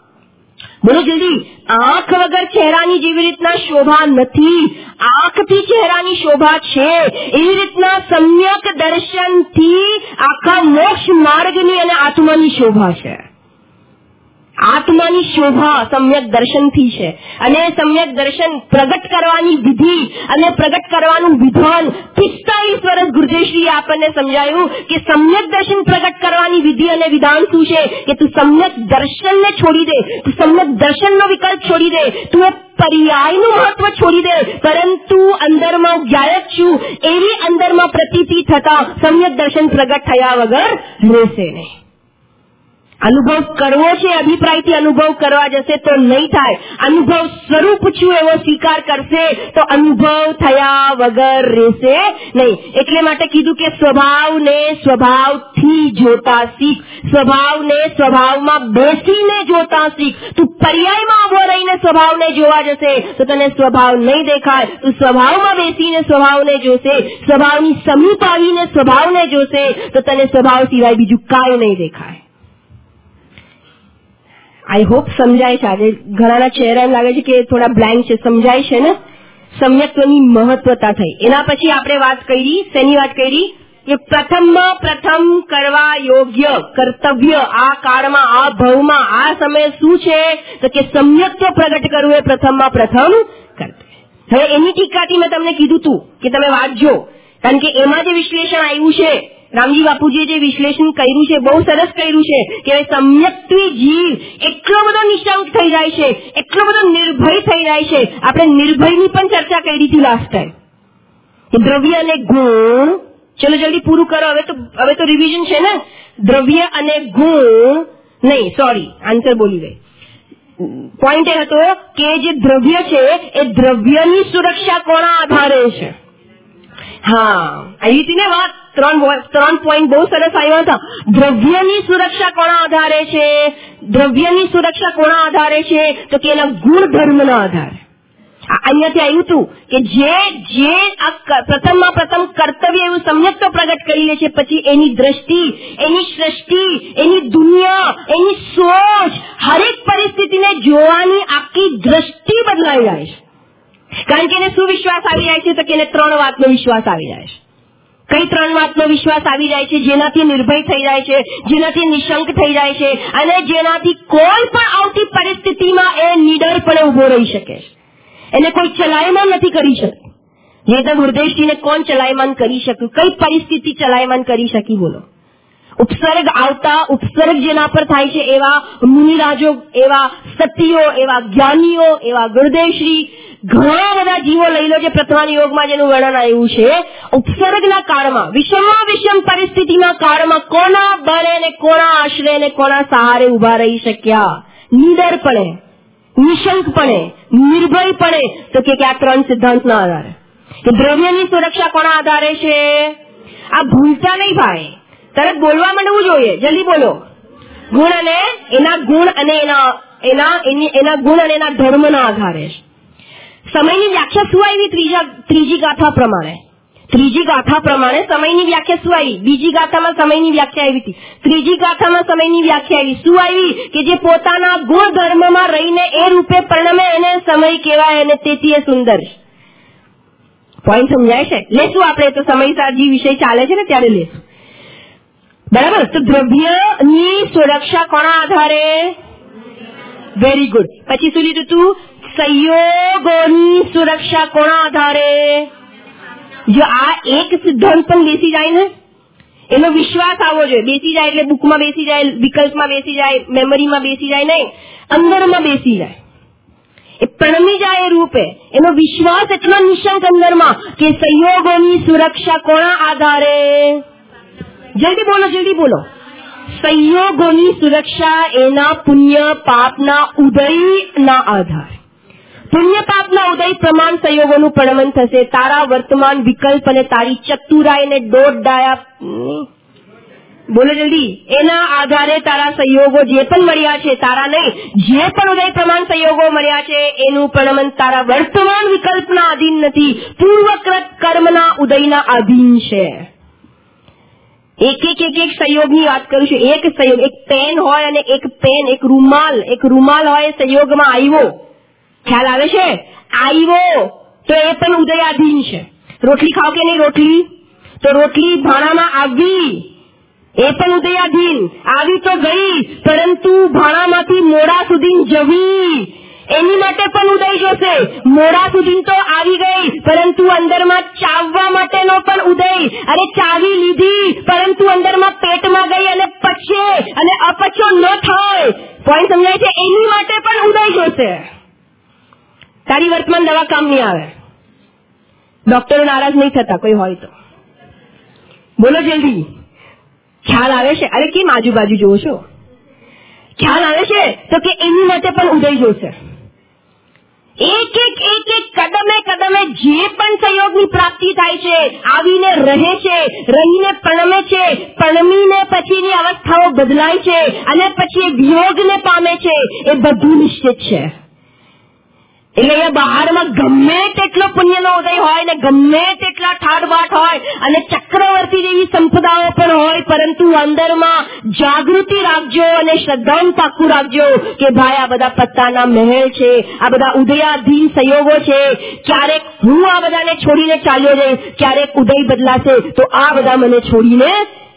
A: બોલો જલ્દી, આંખ વગર ચહેરાની જેવી રીતના શોભા નથી, આંખથી ચહેરાની શોભા છે. એવી રીતના સમ્યક દર્શનથી આખા મોક્ષ માર્ગની અને આત્માની શોભા છે. આત્માની શોભા સમ્યક દર્શનથી છે. અને સમ્યક દર્શન પ્રગટ કરવાની વિધિ અને પ્રગટ કરવાનું વિધાન પિસ્તાળીસ વર્ષ ગુરુદેવશ્રીએ આપણને સમજાયું કે સમ્યક દર્શન પ્રગટ કરવાની વિધિ અને વિધાન શું છે કે તું સમ્યક દર્શનને છોડી દે, તું સમ્યક દર્શનનો વિકલ્પ છોડી દે, તું એ પર્યાયનું મહત્વ છોડી દે, પરંતુ અંદરમાં ગાયક છું એવી અંદરમાં પ્રતીતિ થતા સમ્યક દર્શન પ્રગટ થયા વગર રહેશે નહીં. અનુભવ કરવો છે, અભિપ્રાયથી અનુભવ કરવા જશે તો નહીં થાય. અનુભવ સ્વરૂપ છું એવો સ્વીકાર કરશે તો અનુભવ થયા વગર રહેશે નહીં. એટલે માટે કીધું કે સ્વભાવને સ્વભાવથી જોતા શીખ, સ્વભાવને સ્વભાવમાં બેસીને જોતા શીખ. તું પર્યાયમાં ઉભો રહીને સ્વભાવને જોવા જશે તો તને સ્વભાવ નહીં દેખાય. તું સ્વભાવમાં બેસીને સ્વભાવને જોશે, સ્વભાવની સમીપ આવીને સ્વભાવને જોશે તો તને સ્વભાવ સિવાય બીજું કાંઈ નહીં દેખાય. આઈ હોપ સમજાય છે. આજે ઘણાના ચહેરા એમ લાગે છે કે થોડા બ્લેન્ક છે. સમજાય છે ને? સમ્યક્ત્વની મહત્વતા થઈ. એના પછી આપણે વાત કરી, શેની વાત કરી કે પ્રથમમાં પ્રથમ કરવા યોગ્ય કર્તવ્ય આ કાળમાં, આ ભવમાં, આ સમય શું છે તો કે સમ્યક્ત્વ પ્રગટ કરવું એ પ્રથમમાં પ્રથમ કર્તવ્ય. હવે એની ટીકાથી મેં તમને કીધું તું કે તમે વાંચજો, કારણ કે એમાં જે વિશ્લેષણ આવ્યું છે, રામજી બાપુજીએ જે વિશ્લેષણ કર્યું છે બહુ સરસ કર્યું છે કે સમ્યક્ત્વી જીવ એટલો બધો નિશંક થઈ જાય છે, એટલો બધો નિર્ભય થઈ જાય છે. આપણે નિર્ભયની પણ ચર્ચા કરી હતી લાસ્ટ ટાઈમ. દ્રવ્ય અને ગુણ, ચલો જલ્દી પૂરું કરો. હવે તો હવે તો રિવિઝન છે ને. દ્રવ્ય અને ગુણ નહીં, સોરી આન્સર બોલી ગઈ. પોઈન્ટ એ હતો કે જે દ્રવ્ય છે એ દ્રવ્યની સુરક્ષા કોના આધારે છે. હા, આવી હતી ને વાત. ત્રણ ત્રણ પોઈન્ટ બહુ સરસ આવ્યા હતા. દ્રવ્યની સુરક્ષા કોના આધારે છે? દ્રવ્યની સુરક્ષા કોના આધારે છે તો કે એના ગુણધર્મના આધારે. અહીંયાથી આવ્યું હતું કે જે જે આ પ્રથમમાં પ્રથમ કર્તવ્ય એવું સમ્યક્ત્વ પ્રગટ કરી લે છે, પછી એની દ્રષ્ટિ, એની સૃષ્ટિ, એની દુનિયા, એની સોચ, હરેક પરિસ્થિતિને જોવાની આખી દ્રષ્ટિ બદલાઈ જાય છે. કારણ કે એને શું વિશ્વાસ આવી જાય છે તો કે એને ત્રણ વાતનો વિશ્વાસ આવી જાય છે. કઈ ત્રણ વાતનો વિશ્વાસ આવી જાય છે? જેનાથી નિર્ભય થઈ જાય છે, જેનાથી નિશંક થઈ જાય છે અને જેનાથી કોઈ પણ આવતી પરિસ્થિતિમાં એ નિડરપણે ઉભો રહી શકે છે. એને કોઈ ચલાયમાન નથી કરી શકતું. જે તો ગુરુદેવજીને કોણ ચલાયમાન કરી શક્યું? કઈ પરિસ્થિતિ ચલાયમાન કરી શકી? બોલો. ઉપસર્ગ આવતા, ઉપસર્ગ જેના પર થાય છે એવા મુનિરાજો, એવા સતીઓ, એવા જ્ઞાનીઓ, એવા ગુરુદેવશ્રી, ઘણા બધા જીવો લઈ લો જે પ્રથમ યોગમાં જેનું વર્ણન આવ્યું છે. ઉપસર્ગના કાળમાં, વિષમમાં વિષમ પરિસ્થિતિના કાળમાં કોના બળે ને કોના આશ્રય ને કોના સહારે ઉભા રહી શક્યા? નિડરપણે, નિશંકપણે, નિર્ભયપણે. તો કે આ ત્રણ સિદ્ધાંતના આધારે. દ્રવ્યની સુરક્ષા કોના આધારે છે? આ ભૂલતા નહીં ભાઈ, તરત બોલવા માંડવું જોઈએ. જલ્દી બોલો. ગુણ અને એના ગુણ અને એના એના એના ગુણ અને એના ધર્મના આધારે છે. સમયની વ્યાખ્યા શું આવી? ત્રીજા ત્રીજી ગાથા પ્રમાણે, ત્રીજી ગાથા પ્રમાણે સમયની વ્યાખ્યા શું આવી? બીજી ગાથામાં સમયની વ્યાખ્યા આવી હતી, ત્રીજી ગાથામાં સમયની વ્યાખ્યા આવી. શું આવી? કે જે પોતાના ગુણ ધર્મમાં રહીને એ રૂપે પરિણમે એને સમય કહેવાય અને તેથી એ સુંદર છે. પોઈન્ટ સમજાય છે? લેશું આપણે તો સમયસારજી વિષય ચાલે છે ને ત્યારે લેશું. બરાબર. તો દ્રવ્યની સુરક્ષા કોના આધારે? Very good. પછી શું લીધું તું? સંયોગોની સુરક્ષા કોના આધારે? જો આ એક સિદ્ધાંત પણ બેસી જાય ને, એનો વિશ્વાસ આવવો જોઈએ. બેસી જાય એટલે બુકમાં બેસી જાય, વિકલ્પમાં બેસી જાય, મેમરીમાં બેસી જાય નહીં, અંદરમાં બેસી જાય. એ પ્રણમી જાય એ રૂપે. એનો વિશ્વાસ એટલો નિશંક અંદરમાં કે સંયોગોની સુરક્ષા કોના આધારે? જલ્દી બોલો, જલ્દી બોલો. સંયોગોની સુરક્ષા એના પુણ્ય પાપના ઉદયના આધારે. પુણ્ય પાપના ઉદય પ્રમાણ સંયોગોનું પ્રણમન થશે. તારા વર્તમાન વિકલ્પ અને તારી ચતુરાઈ ને દોઢ ડાયા, બોલો જલ્દી, એના આધારે તારા સંયોગો જે પણ મળ્યા છે, તારા નહીં, જે પણ ઉદય પ્રમાણ સંયોગો મળ્યા છે એનું પ્રણમન તારા વર્તમાન વિકલ્પના આધીન નથી, પૂર્વકૃત કર્મના ઉદયના આધીન છે. એક એક એક એક સંયોગની વાત કરું છું. એક સંયોગ, એક પેન હોય અને એક પેન, એક રૂમાલ, એક રૂમાલ હોય સંયોગમાં આવ્યો, ખ્યાલ આવે છે? આવ્યો તો એ પણ ઉદયાધીન છે. રોટલી ખાવ કે નહીં? રોટલી તો રોટલી ભાણામાં આવી એ પણ ઉદયાધીન. આવી તો ગઈ, પરંતુ ભાણામાંથી મોડા સુધી જવી એની માટે પણ ઉદય જોશે. મોડા સુધી તો આવી ગઈ, પરંતુ અંદરમાં ચાવવા માટેનો પણ ઉદય. અરે ચાવી લીધી, પરંતુ અંદરમાં પેટમાં ગઈ અને પચે અને અપચો ન થાય, પોઈન્ટ સમજાય છે? એની માટે પણ ઉદય જોશે. તારી વર્તમાન દવા કામ નહીં આવે. ડોક્ટરો નારાજ નહીં થતા કોઈ હોય તો. બોલો જલ્દી. ખ્યાલ આવે છે? અરે કેમ આજુબાજુ જોવો છો? ખ્યાલ આવે છે તો કે એની માટે પણ ઉદય જોશે. એક એક એક એક કદમે કદમે જે પણ સંયોગની પ્રાપ્તિ થાય છે, આવીને રહે છે, રહીને પ્રણમે છે, પ્રણમીને પછીની અવસ્થાઓ બદલાય છે અને પછી વિયોગને પામે છે, એ બધું નિશ્ચિત છે. એટલે અહીંયા બહારમાં ગમે તેટલો પુણ્યનો ઉદય હોય ને ગમે તેટલા ઠાઠબાઠ હોય અને ચક્રવર્તી જેવી સંપદાઓ પણ હોય, પરંતુ અંદરમાં જાગૃતિ રાખજો અને શ્રદ્ધાનું પાકું રાખજો કે ભાઈ આ બધા પત્તાના મહેલ છે, આ બધા ઉદયાધીન સંયોગો છે. ક્યારેક હું આ બધાને છોડીને ચાલ્યો જઈશ, ક્યારેક ઉદય બદલાશે તો આ બધા મને છોડીને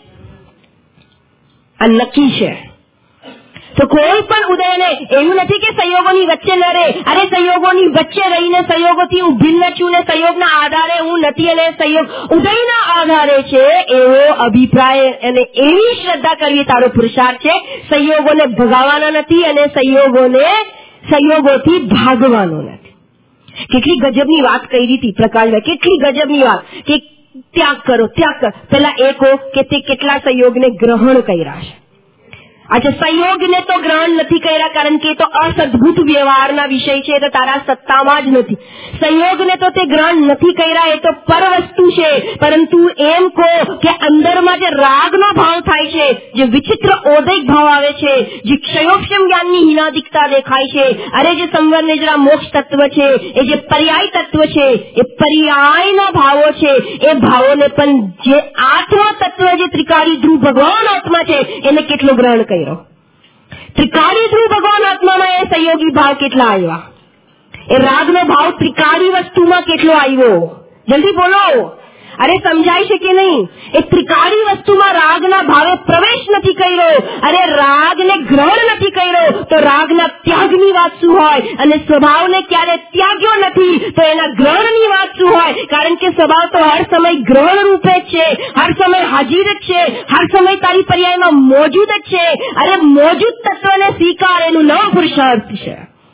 A: આ નક્કી છે. તો કોઈ પણ ઉદયને એવું નથી કે સંયોગોની વચ્ચે લડે. અરે સંયોગોની વચ્ચે રહીને સંયોગોથી હું ભિન્ન છું ને સંયોગના આધારે હું નથી અને સંયોગ ઉદયના આધારે છે, એવો અભિપ્રાય અને એવી શ્રદ્ધા કરવી તારો પુરુષાર્થ છે. સંયોગોને ભગાવવાના નથી અને સંયોગોને સંયોગોથી ભાગવાનો નથી. કેટલી ગજબની વાત કરી હતી પ્રકાશભાઈ, કેટલી ગજબની વાત કે ત્યાગ કરો ત્યાગ કરો. પેલા એ કહો કે તે કેટલા સંયોગને ગ્રહણ કર્યા છે. अच्छा, संयोगને તો ગ્રહણ નથી કર્યા કારણ કે એ તો અસદભૂત વ્યવહારના વિષય છે, એ તો તારા સત્તામાં જ નથી. સંયોગને તો તે ગ્રહણ નથી કર્યા, એ તો પર વસ્તુ છે. પરંતુ એમ કહો કે અંદરમાં જે રાગનો ભાવ થાય છે, જે વિચિત્ર ઓદૈક ભાવ આવે છે, જે ક્ષયોક્ષમ જ્ઞાનની હિનાદિકતા દેખાય છે, અરે જે સંવર નિજરા મોક્ષ તત્વ છે, એ જે પર્યાય તત્વ છે, એ પર્યાયના ભાવો છે, એ ભાવોને પણ જે આત્મા તત્વ, જે ત્રિકાળી ધ્રુવ ભગવાન આત્મા છે, એને કેટલો ગ્રહણ કર્યો. ત્રિકાળી ધ્રુવ ભગવાન આત્મામાં એ સંયોગી ભાવ કેટલા આવ્યા? એ રાગનો ભાવ ત્રિકાળી વસ્તુમાં કેટલો આવ્યો? જલ્દી બોલો. અરે સમજાય છે કે નહીં? એ ત્રિકાળી વસ્તુમાં રાગના ભાવે પ્રવેશ નથી કર્યો, અરે રાગને ગ્રહણ નથી કર્યો, તો રાગના ત્યાગની વાત શું હોય? અને સ્વભાવને ક્યારે ત્યાગ્યો નથી તો એના ગ્રહણની વાત શું હોય? કારણ કે સ્વભાવ તો હર સમય ગ્રહણ રૂપે જ છે, હર સમય હાજર જ છે, હર સમય તારી પર્યાયમાં મોજૂદ જ છે. અરે મોજૂદ તત્વને સ્વીકાર, એનું નામ પુરુષાર્થ છે.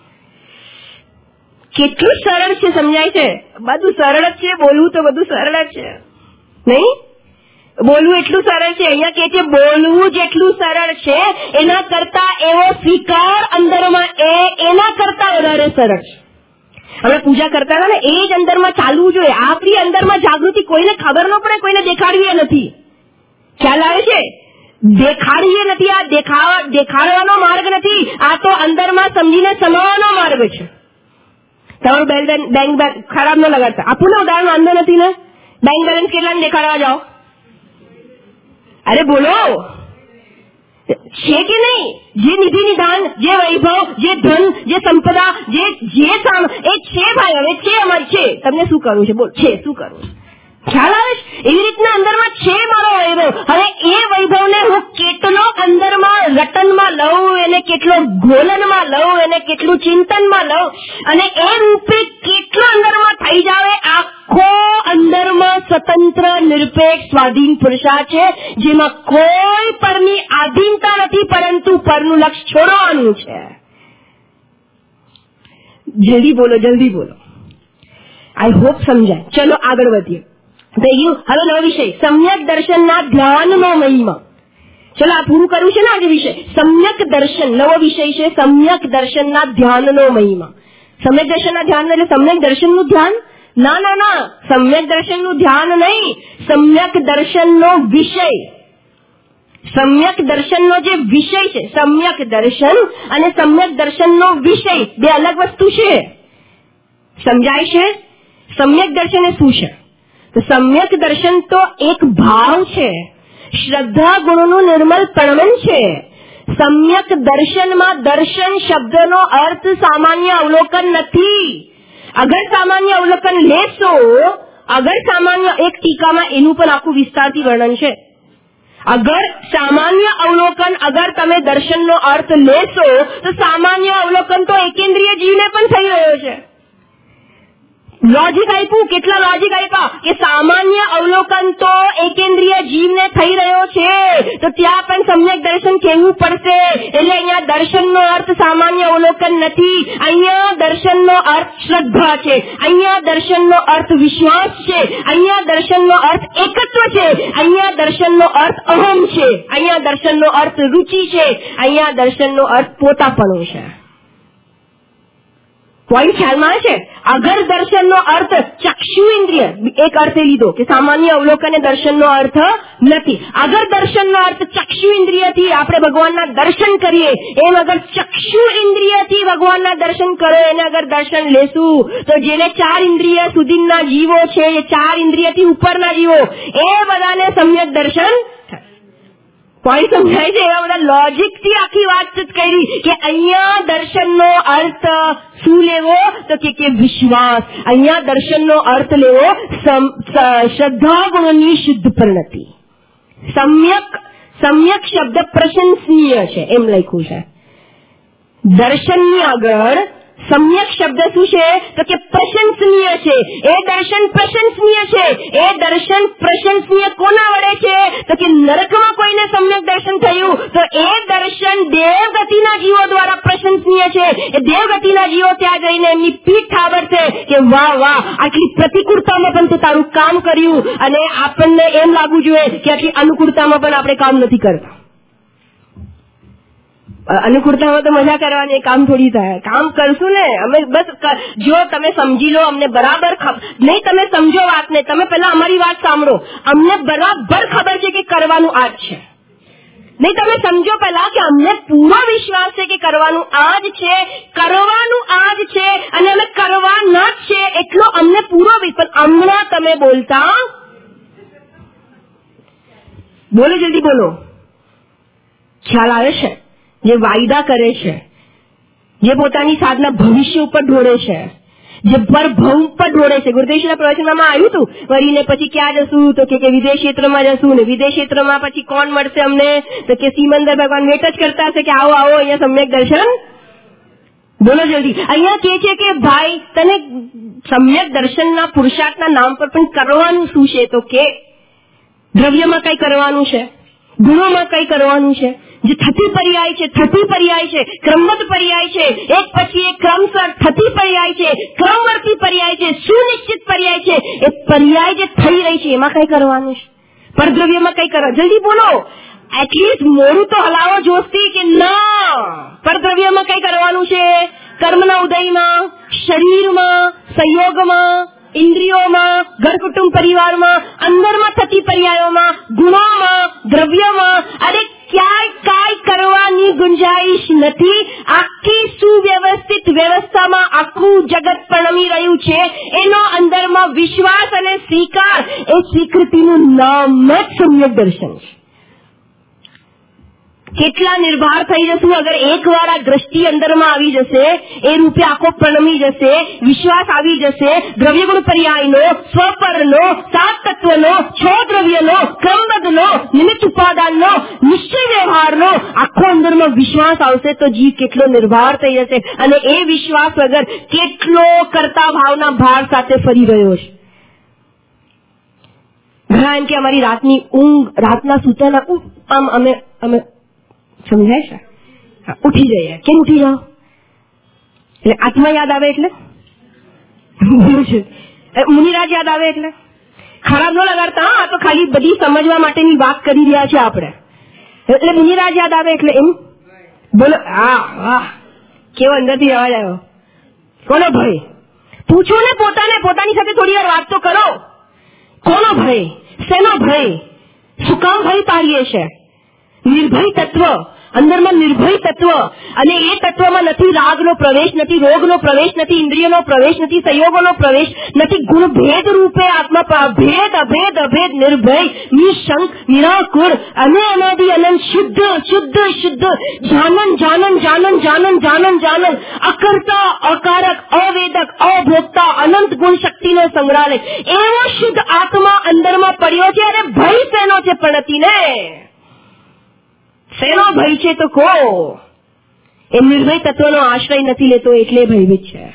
A: કેટલું સરળ છે, સમજાય છે? બધું સરળ જ છે. બોલવું તો બધું સરળ જ છે, નહીં? બોલવું એટલું સરળ છે. અહીંયા કે છે બોલવું જેટલું સરળ છે એના કરતા એવો સ્વીકાર અંદરમાં એ એના કરતા વધારે સરળ છે. હવે પૂજા કરતા હતા ને, એ જ અંદરમાં ચાલવું જોઈએ. આપણી અંદરમાં જાગૃતિ કોઈને ખબર ન પડે, કોઈને દેખાડવી નથી. ખ્યાલ આવે છે? દેખાડીએ નથી. આ દેખાવા દેખાડવાનો માર્ગ નથી, આ તો અંદરમાં સમજીને સમાવવાનો માર્ગ છે. તમારું બેંક બેંક ખરાબ ન લગાડતા. આપું ને ઉદાહરણ, વાંધો નથી ને? બેંક બેલેન્સ કેટલા દેખાડવા જાઓ? અરે બોલો, છે કે નહીં? જે નિધિ નિધાન, જે વૈભવ, જે ધન, જે સંપદા, જે જે સામ, એ છે ભાઈ. હવે છે, અમારી છે. તમને શું કરવું છે? બોલ, છે શું કરવું? ખ્યાલ આવે છે? એવી રીતના અંદરમાં છે મારો વૈભવ. હવે એ વૈભવને હું કેટલો અંદરમાં રટનમાં લઉં, એને કેટલો ગોલનમાં લઉં, એને કેટલું ચિંતનમાં લઉં, અને એ રૂપે કેટલો અંદરમાં થઈ જાવે, આખો અંદરમાં સ્વતંત્ર નિરપેક્ષ સ્વાધીન પુરુષાર્થ છે, જેમાં કોઈ પરની આધીનતા નથી, પરંતુ પરનું લક્ષ્ય છોડવાનું છે. જલ્દી બોલો, જલ્દી બોલો. આઈ હોપ સમજાય. ચલો આગળ વધીએ. થઈ ગયું? હવે નવો વિષય, સમ્યક દર્શનના ધ્યાનનો મહિમા. ચલો આ પૂરું કરવું છે ને આજે વિષય. સમ્યક દર્શન નવો વિષય છે. સમ્યક દર્શનના ધ્યાનનો મહિમા. સમ્યક દર્શનના ધ્યાન એટલે સમ્યક દર્શનનું ધ્યાન? ના ના ના, સમ્યક દર્શનનું ધ્યાન નહીં, સમ્યક દર્શનનો વિષય. સમ્યક દર્શનનો જે વિષય છે, સમ્યક દર્શન અને સમ્યક દર્શનનો વિષય બે અલગ વસ્તુ છે. સમજાય છે? સમ્યક દર્શન એ શું છે? તો સમ્યક દર્શન તો એક ભાવ છે, શ્રદ્ધા ગુણનું નિર્મલ પ્રણમન છે. સમ્યક દર્શનમાં દર્શન શબ્દનો અર્થ સામાન્ય અવલોકન નથી. અગર સામાન્ય અવલોકન લેશો, અગર સામાન્ય, એક ટીકામાં એનું પણ આખું વિસ્તારથી વર્ણન છે. અગર સામાન્ય અવલોકન અગર તમે દર્શનનો અર્થ લેશો તો સામાન્ય અવલોકન તો એકેન્દ્રિય જીવને પણ થઈ રહ્યો છે. લોજિક આપ્યું, કેટલા લોજિક આપ્યા કે સામાન્ય અવલોકન તો એકેન્દ્રિય જીવને થઈ રહ્યો છે, તો ત્યાં પણ સમ્યક દર્શન કહેવું પડશે. એટલે અહીંયા દર્શનનો અર્થ સામાન્ય અવલોકન નથી, અહીંયા દર્શનનો અર્થ શ્રદ્ધા છે, અહીંયા દર્શનનો અર્થ વિશ્વાસ છે, અહીંયા દર્શનનો અર્થ એકત્વ છે, અહીંયા દર્શનનો અર્થ અહમ છે, અહીંયા દર્શનનો અર્થ રુચિ છે, અહીંયા દર્શનનો અર્થ પોતાપણું છે. પોઈન્ટ ખ્યાલમાં છે. અગર દર્શનનો અર્થ ચક્ષુ ઇન્દ્રિય એક અર્થે લીધો કે સામાન્ય અવલોકન દર્શનનો અર્થ નથી. અગર દર્શનનો અર્થ ચક્ષુ ઇન્દ્રિયથી આપણે ભગવાનના દર્શન કરીએ, એમ અગર ચક્ષુ ઇન્દ્રિયથી ભગવાનના દર્શન કરો એને અગર દર્શન લેશું તો જેને ચાર ઇન્દ્રિય સુધીના જીવો છે, એ ચાર ઇન્દ્રિયથી ઉપરના જીવો, એ બધાને સમ્યક દર્શન. પોઈન્ટ સમજાય છે? એવા બધા લોજિક થી આખી વાતચીત કરી કે અહીંયા દર્શનનો અર્થ શું લેવો તો કે કે વિશ્વાસ. અહીંયા દર્શનનો અર્થ લેવો શ્રદ્ધા ગુણની શુદ્ધ પરિણતિ. સમ્યક સમ્યક શબ્દ પ્રશંસનીય છે એમ લખ્યું છે. દર્શનની આગળ સમ્યક શબ્દ શું છે તો કે પ્રશંસનીય છે. એ દર્શન પ્રશંસનીય છે. એ દર્શન પ્રશંસનીય કોના વડે છે તો કે નરકમાં કોઈને સમ્યક દર્શન થયું તો એ દર્શન દેવગતિના જીવો દ્વારા પ્રશંસનીય છે. એ દેવગતિના જીવો ત્યાં જઈને એમની પીઠ ઠાવરશે કે વાહ વાહ, આટલી પ્રતિકૂળતામાં પણ તે તારું કામ કર્યું, અને આપણને એમ લાગવું જોઈએ કે આટલી અનુકૂળતામાં પણ આપણે કામ નથી કરતા. અનુકૂળતામાં તો મજા કરવાની, કામ થોડી થાય. કામ કરશું ને અમે, બસ જો તમે સમજી લો, અમને બરાબર નહીં, તમે સમજો વાતને, તમે પેલા અમારી વાત સાંભળો, અમને બરાબર ખબર છે કે કરવાનું આ જ છે. નહીં, તમે સમજો પેલા કે અમને પૂરો વિશ્વાસ છે કે કરવાનું આ જ છે, કરવાનું આ જ છે, અને અમે કરવાના જ છે, એટલો અમને પૂરો વિશ્વાસ. હમણાં તમે બોલતા બોલો, જલ્દી બોલો. ખ્યાલ આવે છે? જે વાયદા કરે છે, જે પોતાની સાધના ભવિષ્ય ઉપર ઢોળે છે, જે પરભવ ઉપર ઢોળે છે. ગુરુદેવજીના પ્રવચનમાં આવ્યું હતું, વળીને પછી ક્યાં જશું તો કે વિદેશ ક્ષેત્રમાં જશું, ને વિદેશ ક્ષેત્રમાં પછી કોણ મળશે અમને તો કે સિમંદર ભગવાન વેટ જ કરતા હશે કે આવો આવો અહીંયા સમ્યક દર્શન. બોલો જલ્દી. અહીંયા કે છે કે ભાઈ તને સમ્યક દર્શનના પુરુષાર્થના નામ પર પણ કરવાનું શું છે તો કે દ્રવ્યમાં કઈ કરવાનું છે, ગુણોમાં કઈ કરવાનું છે, જે થતી પર્યાય છે, થતી પર્યાય છે, ક્રમબદ્ધ પર્યાય છે, એક પછી એક ક્રમસર થતી પર્યાય છે, ક્રમવર્તી પર્યાય છે, સુનિશ્ચિત પર્યાય છે. એ પર્યાય જે થઈ રહી છે એમાં કઈ કરવાનું છે, પરદ્રવ્યમાં કઈ કરવા. જલ્દી બોલો. એટલીસ્ટ મોડું તો હલાવો જોશથી કે ના, પરદ્રવ્યમાં કઈ કરવાનું છે. કર્મના ઉદયમાં, શરીરમાં, સંયોગમાં, ઇન્દ્રિયોમાં, ઘર કુટુંબ પરિવારમાં, અંદરમાં થતી પર્યાયોમાં, ગુણોમાં, દ્રવ્યમાં, અરે ક્યાંય કાંઈ કરવાની ગુંજાઈશ નથી. આખી સુવ્યવસ્થિત વ્યવસ્થામાં આખું જગત પરણમી રહ્યું છે. એનો અંદરમાં વિશ્વાસ અને સ્વીકાર, એ સ્વીકૃતિનું નામ જ સમ્યક દર્શન છે. કેટલા નિર્ભાર થઈ જશું અગર એકવાર આ દ્રષ્ટિ અંદરમાં આવી જશે, એ રૂપે આખો પ્રણમી જશે, વિશ્વાસ આવી જશે, દ્રવ્યગુણ પર્યાયનો, સ્વપરનો, સાત તત્વનો, છ દ્રવ્યનો, ક્રમબદ્ધનો, નિમિત્ત ઉપાદાનનો, નિશ્ચય વ્યવહારનો આખો અંદરમાં વિશ્વાસ આવશે તો જીવ કેટલો નિર્ભાર થઈ જશે. અને એ વિશ્વાસ વગર કેટલો કરતા ભાવના ભાર સાથે ફરી રહ્યો છે. ઘણા એમ કે અમારી રાતની ઊંઘ, રાતના સૂતાના આમ અમે અમે સમજાય છે, ઉઠી જઈએ. કેમ ઉઠી જાઓ? એટલે આત્મા યાદ આવે, એટલે મુનિરાજ યાદ આવે, એટલે ખરાબ ન લગાડતા. આ તો ખાલી બધી સમજવા માટેની વાત કરી રહ્યા છે આપણે. એટલે મુનિરાજ યાદ આવે એટલે એમ બોલો. હા વાહ, કેવો અંદરથી અવાજ આવ્યો. કોનો ભય? પૂછો ને પોતાને, પોતાની સાથે થોડી વાર વાત તો કરો. કોનો ભય? શેનો ભય? શું કામ ભય પાડીએ છે? નિર્ભય તત્વ, અંદરમાં નિર્ભય તત્વ, અને એ તત્વમાં નથી રાગનો પ્રવેશ, નથી રોગનો પ્રવેશ, નથી ઇન્દ્રિયનો પ્રવેશ, નથી સંયોગોનો પ્રવેશ, નથી ગુણ ભેદ રૂપે આત્મા ભેદ અભેદ અભેદ નિર્ભય, નિશંક, નિરાકુર, અને અનાદિ અનંત, શુદ્ધ શુદ્ધ શુદ્ધ, જાનન જાનન જાનન જાનન જાનન જાનન, અકર્તા અકારક, અવેદક, અભોગતા, અનંત ગુણ શક્તિનો સંગ્રહાલય, એવો શુદ્ધ આત્મા અંદરમાં પડ્યો છે. અને ભય શેનો છે? પ્રણતિ ને. શેનો ભય છે તો કહો. એ નિર્ભય તત્વનો આશ્રય નથી લેતો એટલે ભયભીત છે.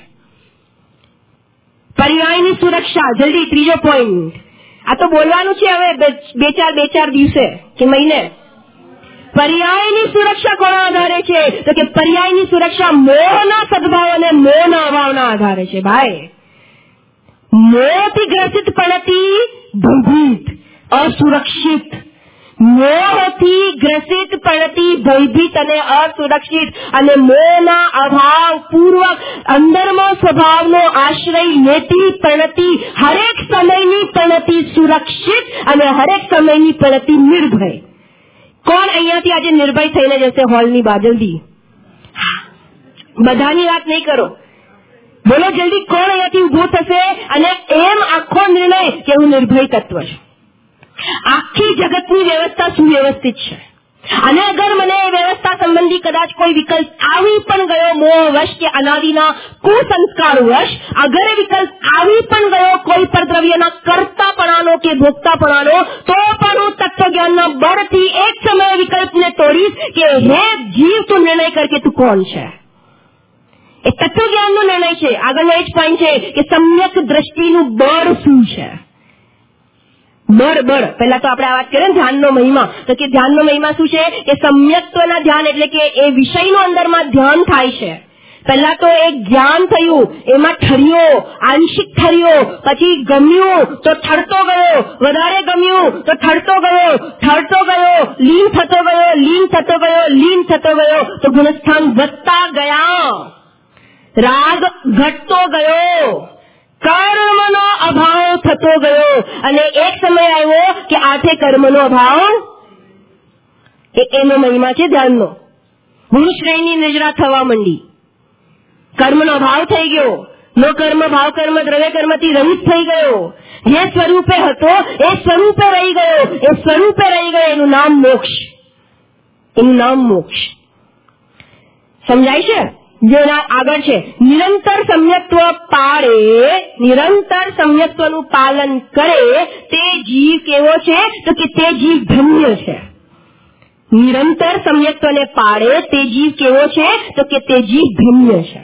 A: પર્યાયની સુરક્ષા, જલ્દી ત્રીજો પોઈન્ટ. આ તો બોલવાનું છે હવે બે ચાર બે ચાર દિવસે કે મહિને. પર્યાયની સુરક્ષા કોના આધારે છે? તો કે પર્યાયની સુરક્ષા મોહના સદભાવ અને મોહના અભાવના આધારે છે. ભાઈ, મોહથી ગ્રસિત પડતી ભયભીત, અસુરક્ષિત, મોહથી ગ્રસિત પડતી ભયભીત અને અસુરક્ષિત અને મોહના અભાવ પૂર્વક અંદરમાં સ્વભાવનો આશ્રય લેતી પડતી હરેક સમયની પડતી સુરક્ષિત અને હરેક સમયની પડતી નિર્ભય. કોણ અહીંયાથી આજે નિર્ભય થઈને જશે હોલની બહાર? જલ્દી, બધાની વાત નહીં કરો, બોલો જલ્દી, કોણ અહીંયાથી ઉભો થશે અને એમ આખો નિર્ણય કે હું નિર્ભય તત્વ છું. આખી જગતની વ્યવસ્થા સુવ્યવસ્થિત છે અને અગર મને એ વ્યવસ્થા સંબંધી કદાચ કોઈ વિકલ્પ આવી પણ ગયો, મોહવશ કે અનાદિના કુસંસ્કારવશ અગર એ વિકલ્પ આવી પણ ગયો કોઈ પર દ્રવ્યના કર્તાપણાનો કે ભોગતાપણાનો, તો પણ હું તત્વજ્ઞાનના બળથી એક સમયે વિકલ્પને તોડીશ કે હે જીવ, તું નિર્ણય કર કે તું કોણ છે. એ તત્વજ્ઞાનનો નિર્ણય છે. આગળનો એ જ પોઈન્ટ છે કે સમ્યક દ્રષ્ટિનું બળ શું છે. બળ બળ પહેલા તો આપણે આ વાત કરીએ ને ધ્યાનનો મહિમા. તો કે ધ્યાનનો મહિમા શું છે કે સમ્યક્ત્વના ધ્યાન એટલે કે એ વિષયનું અંદરમાં ધ્યાન થાય છે. પહેલા તો એક જ્ઞાન થયું, એમાં ઠર્યો, આંશિક ઠર્યો, પછી ગમ્યું તો ઠરતો ગયો, વધારે ગમ્યું તો ઠરતો ગયો, ઠરતો ગયો, લીન થતો ગયો, લીન થતો ગયો, લીન થતો ગયો, તો ગુણસ્થાન વધતા ગયા, રાગ ઘટતો ગયો, કર્મનો અભાવ થતો ગયો અને એક સમય આવ્યો કે આઠે કર્મનો અભાવ. એનો મહિમા છે ધ્યાનનો. ગુણ શ્રેણી નિજરા થવા માંડી, કર્મનો અભાવ થઈ ગયો, નો કર્મ ભાવ કર્મ દ્રવ્ય કર્મથી રહિત થઈ ગયો, જે સ્વરૂપે હતો એ સ્વરૂપે રહી ગયો, એ સ્વરૂપે રહી ગયો, એનું નામ મોક્ષ, એનું નામ મોક્ષ. સમજાય છે? જેના આગળ છે નિરંતર સમ્યક્ત્વ પાળે, નિરંતર સમ્યક્ત્વનું પાલન કરે તે જીવ કેવો છે? તો કે તે જીવ ધન્ય છે. નિરંતર સમ્યક્ત્વને પાળે તે જીવ કેવો છે? તો કે તે જીવ ધન્ય છે.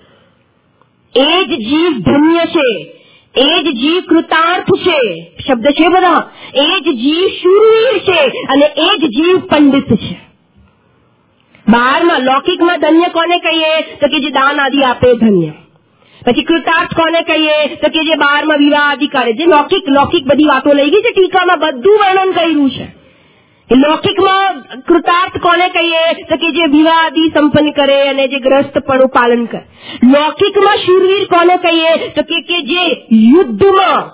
A: એ જ જીવ ધન્ય છે, એ જ જીવ કૃતાર્થ છે. શબ્દ છે બધા. એ જ જીવ શૂરવીર છે અને એ જ જીવ પંડિત છે. બહારમાં લૌકિકમાં ધન્ય કોને કહીએ? તો કે જે દાન આદિ આપે ધન્ય. પછી કૃતાર્થ કોને કહીએ? તો કે જે બહારમાં વિવાહ આદિ કરે, જે લૌકિક લૌકિક બધી વાતો લઈ ગઈ છે, ટીકામાં બધું વર્ણન કર્યું છે. લૌકિકમાં કૃતાર્થ કોને કહીએ? તો કે જે વિવાહ આદિ સંપન્ન કરે અને જે ગ્રસ્તપણું પાલન કરે. લૌકિકમાં શૂરવીર કોને કહીએ? તો કે જે યુદ્ધમાં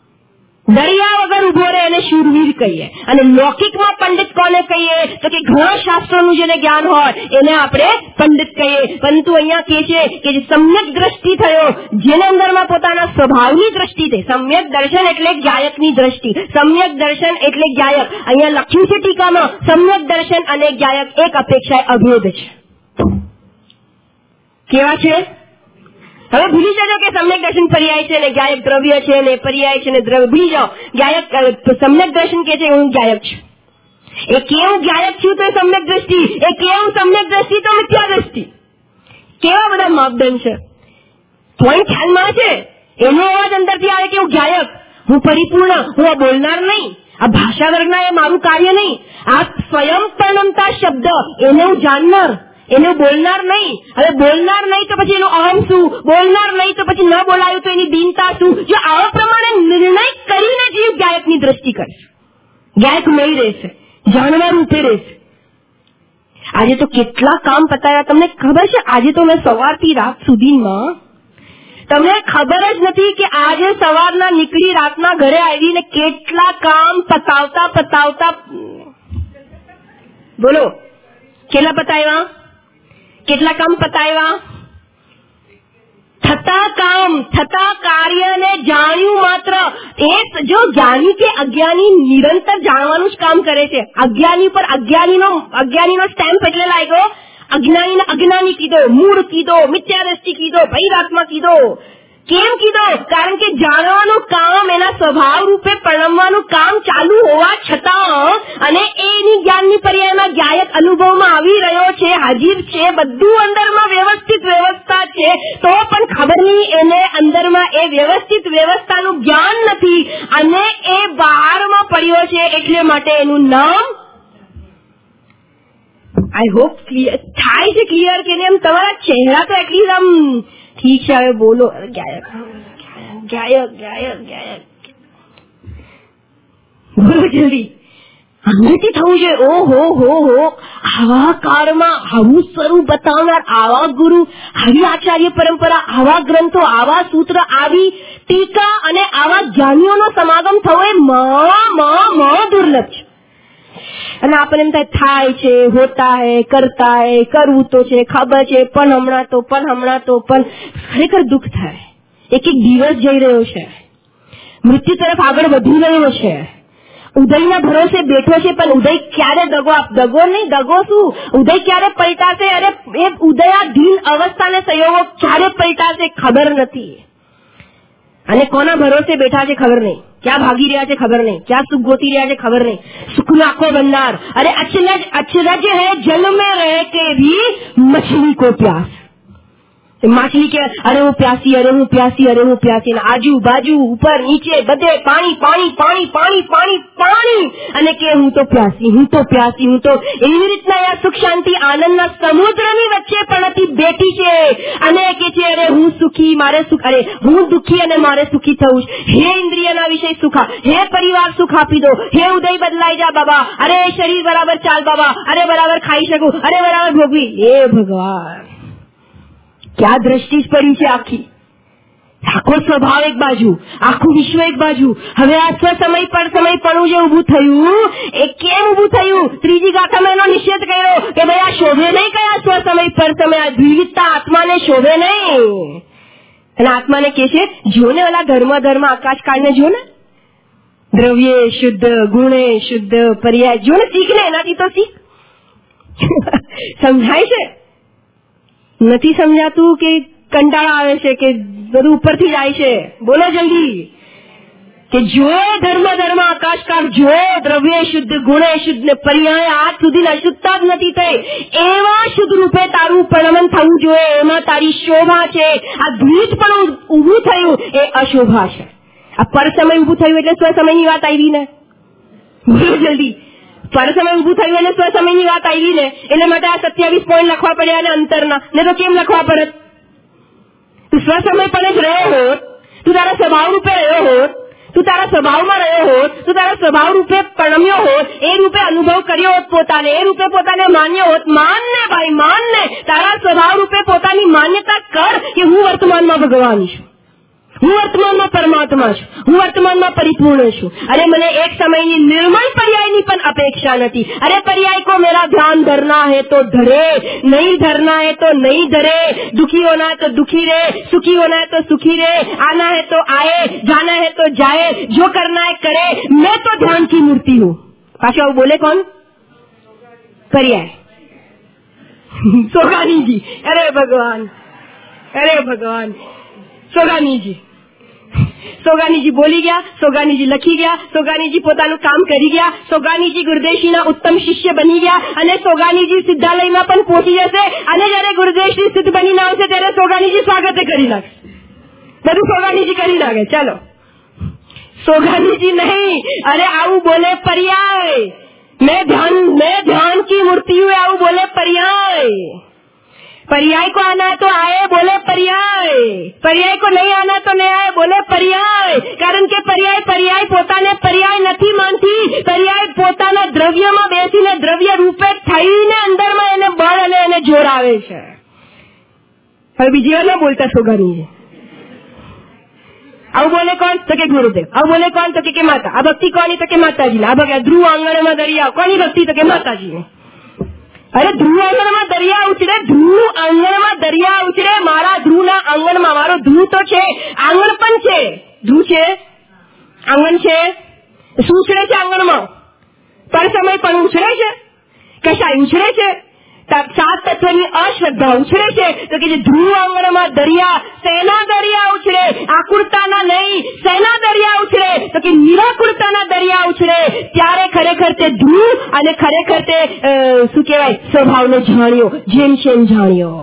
A: દરિયા વગર ઉભો રહે એને શૂરવીર કહીએ. અને લૌકિકમાં પંડિત કોને કહીએ? તો કે ઘણા શાસ્ત્રોનું જેને જ્ઞાન હોય એને આપણે પંડિત કહીએ. પરંતુ અહીંયા કહે છે કે જે સમ્યક દ્રષ્ટિ થયો, જેના અંદરમાં પોતાના સ્વભાવની દ્રષ્ટિ થઈ. સમ્યક દર્શન એટલે જ્ઞાયકની દ્રષ્ટિ, સમ્યક દર્શન એટલે જ્ઞાયક. અહીંયા લખ્યું છે ટીકામાં, સમ્યક દર્શન અને જ્ઞાયક એક અપેક્ષાએ અભેદ છે. કેવા છે? હવે ભૂલી જજો કે સમ્યક દર્શન પર્યાય છે ને જ્ઞાયક દ્રવ્ય છે ને પર્યાય છે ને દ્રવ્ય. ભૂલી જાઓ. જ્ઞાયક સમ્યક દર્શન કે છે હું જ્ઞાયક છું. એ કેવું જ્ઞાયક છું તો સમ્યક દ્રષ્ટિ, એ કેવું સમ્યક દ્રષ્ટિ તો મિથ્યા દ્રષ્ટિ. કેવા બધા માપદંડ છે. પોઈન્ટ ખ્યાલમાં છે. એનો અવાજ અંદરથી આવે કે હું જ્ઞાયક, હું પરિપૂર્ણ, હું આ બોલનાર નહીં, આ ભાષા વર્ગના એ મારું કાર્ય નહીં. આ સ્વયં પરિણમતા શબ્દ એને હું જાણનાર, એને બોલનાર નહીં. હવે બોલનાર નહીં તો પછી એનો અહમ શું? બોલનાર નહીં તો પછી ન બોલાયું તો એની દીનતા શું? જો આવા પ્રમાણે નિર્ણય કરીને જીવ ગાયકની દ્રષ્ટિ કરશે, ગાયક નહીં રહેશે, જાણવા રૂપે રહેશે. આજે તો કેટલા કામ પતાવ્યા તમને ખબર છે? આજે તો મેં સવારથી રાત સુધીમાં, તમને ખબર જ નથી કે આજે સવારના નીકળી રાતના ઘરે આવીને કેટલા કામ પતાવતા પતાવતા બોલો કેટલા પતાવ્યા? કેટલા કામ પતાવ્યા? થતા કામ, થતા કાર્યને જાણ્યું માત્ર. એ જો જ્ઞાની કે અજ્ઞાની નિરંતર જાણવાનું જ કામ કરે છે. અજ્ઞાની પર અજ્ઞાનીનો અજ્ઞાનીનો સ્ટેમ્પ એટલે લાગ્યો. અજ્ઞાનીને અજ્ઞાની કીધો, મૂળ કીધો, મિથ્યા દ્રષ્ટિ કીધો, ભૈરાત્મા કીધો, કેમ કીધો? કારણ કે જાણવાનું કામ, એના સ્વભાવ રૂપે પરણમવાનું કામ ચાલુ હોવા છતાં અને એની જ્ઞાનની પર્યાયમાં જ્ઞાયક અનુભવમાં આવી રહ્યો છે, હાજર છે, બધું અંદરમાં વ્યવસ્થિત વ્યવસ્થા છે, તો પણ ખબર નહીં એને અંદરમાં એ વ્યવસ્થિત વ્યવસ્થાનું જ્ઞાન નથી અને એ બહારમાં પડ્યો છે. એટલે માટે એનું નામ, આઈ હોપ ક્લિયર થાય છે. ક્લિયર કે એમ તમારા ચહેરા તો એટલી આમ ઠીક છે, હવે બોલો. ગાયક ગાયક ગાયક ગાયક બોલો જલ્દી. અંદરથી થવું છે. ઓહો હો હો, આવા કાળમાં આવું સ્વરૂપ બતાવનાર આવા ગુરુ, આવી આચાર્ય પરંપરા, આવા ગ્રંથો, આવા સૂત્ર, આવી ટીકા અને આવા જ્ઞાનીઓનો સમાગમ થવો એ મહા મહા મહા દુર્લભ છે. અને આપણને એમ થાય થાય છે, હોતા હે, કરતા હે, કરવું તો છે, ખબર છે, પણ હમણાં તો પણ હમણાં તો પણ ખરેખર દુઃખ થાય. એક એક દિવસ જઈ રહ્યો છે, મૃત્યુ તરફ આગળ વધી રહ્યો છે, ઉદયના ભરોસે બેઠો છે, પણ ઉદય ક્યારે દગો દગો નહીં દગો શું, ઉદય ક્યારે પલટાશે? અરે એ ઉદયાધીન અવસ્થાને સંયોગો ક્યારે પલટાશે ખબર નથી. અને કોના ભરોસે બેઠા છે ખબર નહીં, ક્યાં ભાગી રહ્યા છે ખબર નહીં, ક્યાં સુખ ગોતી રહ્યા છે ખબર નહીં. સુખનો આખો ભંડાર. અરે અચરજ અચરજ है जल में रह के भी मछली को प्यास. माछली के अरे वो प्यासी, अरे હું પ્યાસી, અરે હું પ્યાસી, આજુ બાજુ ઉપર નીચે બધે પાણી પાણી પાણી પાણી પાણી પાણી, અને કે હું તો પ્યાસી, હું તો પ્યાસી, હું તો. એવી રીતના આ સુખ શાંતિ આનંદના સમુદ્રની વચ્ચે પણ બેઠી છે અને કે છે અરે હું સુખી, મારે સુખ, અરે હું દુઃખી અને મારે સુખી થવું છે. હે ઇન્દ્રિયના વિષય સુખા, હે પરિવાર સુખ આપી દો, હે ઉદય બદલાઈ જા બાબા, અરે શરીર બરાબર ચાલ બાબા, અરે બરાબર ખાઈ શકું, અરે બરાબર ભોગવી. હે ભગવાન, ક્યાં દ્રષ્ટિ જ પડી છે આખી. આખો સ્વભાવ એક બાજુ, આખું વિશ્વ એક બાજુ. હવે આ સ્વસમય પર સમય પણ જે ઉભું થયું એ કેમ ઉભું થયું? ત્રીજી ગાથામાં એનો નિષેધ કર્યો કે ભાઈ આ શોભે નહીં, કયા સ્વસમય પર સમય, આ દ્વિવિધતા આત્માને શોભે નહીં. અને આત્માને કે છે જો ને ઓલા ધર્મ ધર્મ આકાશ કાળને જો ને, દ્રવ્ય શુદ્ધ, ગુણે શુદ્ધ, પર્યાય જો ને, શીખ ને, એનાથી તો શીખ. સમજાય છે? નથી સમજાતું કે કંટાળા આવે છે કે બધું ઉપરથી જાય છે? બોલો જલ્દી. કે જો ધર્મ ધર્મ આકાશ કાળ, જો દ્રવ્ય શુદ્ધ, ગુણે શુદ્ધ ને પર્યાય આજ સુધી અશુદ્ધતા જ નથી થઈ, એવા શુદ્ધ રૂપે તારું પરણમન થવું જોઈએ, એમાં તારી શોભા છે. આ દ્વિજ પણ ઉભું થયું એ અશોભા છે. આ પર સમય ઉભું થયું એટલે સ્વ સમયની વાત આવી ને. બોલો જલ્દી. પર સમય ઉભું થયું અને સ્વ સમયની વાત આવી ને, એટલે માટે આ સત્યાવીસ પોઈન્ટ લખવા પડ્યા અને અંતરના, ને તો કેમ લખવા પડત? તું સ્વ સમય પણ જ રહ્યો હોત, તું તારા સ્વભાવ રૂપે રહ્યો હોત, તું તારા સ્વભાવમાં રહ્યો હોત, તું તારા સ્વભાવ રૂપે પરણમ્યો હોત, એ રૂપે અનુભવ કર્યો હોત પોતાને, એ રૂપે પોતાને માન્યો હોત. માન ને ભાઈ, માન ને. તારા સ્વભાવ રૂપે પોતાની માન્યતા કર કે હું વર્તમાનમાં ભગવાન છું, હું વર્તમાનમાં પરમાત્મા છું, હું વર્તમાનમાં પરિપૂર્ણ છું. અરે મને એક સમયની નિર્મળ પર્યાયની પણ અપેક્ષા નથી. અરે પર્યાય को मेरा ध्यान धरना है तो धरे, नहीं धरना है तो नहीं धरे. दुखी होना है तो दुखी रहे, सुखी होना है तो सुखी रहे, आना है तो आए, जाना है तो जाए, जो करना है करे. मैं तो ध्यान की मूर्ति हूँ. पाछा वो बोले कौन? पर्याय. सोगानी जी. अरे भगवान, अरे भगवान. સોગાની જી સોગાનીજી બોલી ગયા, સોગાનીજી લખી ગયા, સોગાનીજી પોતાનું કામ કરી ગયા, સોગાનીજી ગુરુદેવશ્રીના ઉત્તમ શિષ્ય બની ગયા અને સોગાનીજી સિદ્ધાલયમાં પણ પહોંચી જશે. અને જયારે ગુરુદેવશ્રી સિદ્ધ બનીને આવશે ત્યારે સોગાનીજી સ્વાગતે કરી નાખશે, બધું સોગાનીજી કરી નાખે. ચાલો, સોગાનીજી નહીં, અરે આવું બોલે પર્યાય. મેં ધ્યાન મેં ધ્યાન की मूर्ति हूँ, આવું બોલે પર્યાય. पर्याय को आना है तो आए, बोले पर्याय. पर्याय को नहीं आना तो नहीं आए, बोले पर्याय. कारण કે પર્યાય પર્યાય પોતાને પર્યાય નથી માનતી. પર્યાય પોતાના દ્રવ્યમાં બેસીને દ્રવ્ય રૂપે થઈને અંદરમાં એને બળ અને એને જોર આવે છે. હવે બીજી વાર ના બોલતા સોગાની છે. આવું બોલે કોણ? તો કે ગુરુદેવ. આવું બોલે કોણ? તો કે માતા. આ ભક્તિ કોની? તો કે માતાજી. આ ભક્તિ ધ્રુવ આંગણમાં દરિયા કોની ભક્તિ? તો કે માતાજી. અરે ધ્રુવ આંગણમાં દરિયા ઉછળે, ધ્રુવ આંગણમાં દરિયા ઉછળે. મારા ધ્રુવના આંગણમાં, મારો ધ્રુવ તો છે, આંગણ પણ છે. ધ્રુવ છે, આંગણ છે. શું ઉછળે છે આંગણમાં? પર સમય પણ ઉછળે છે, કશાય ઉછળે છે. સાત તત્વની અશ્રદ્ધા ઉછળે છે તો કે જે ધ્રુવ આંગણમાં દરિયા શેના દરિયા ઉછળે, આકુરતાના નહીં શેના દરિયા ઉછળે તો કે નિરાકુરતાના દરિયા ઉછળે. ત્યારે ખરેખર તે ધ્રુવ અને ખરેખર તે શું કહેવાય સ્વભાવને જાણ્યો, જેમ છે એમ જાણ્યો.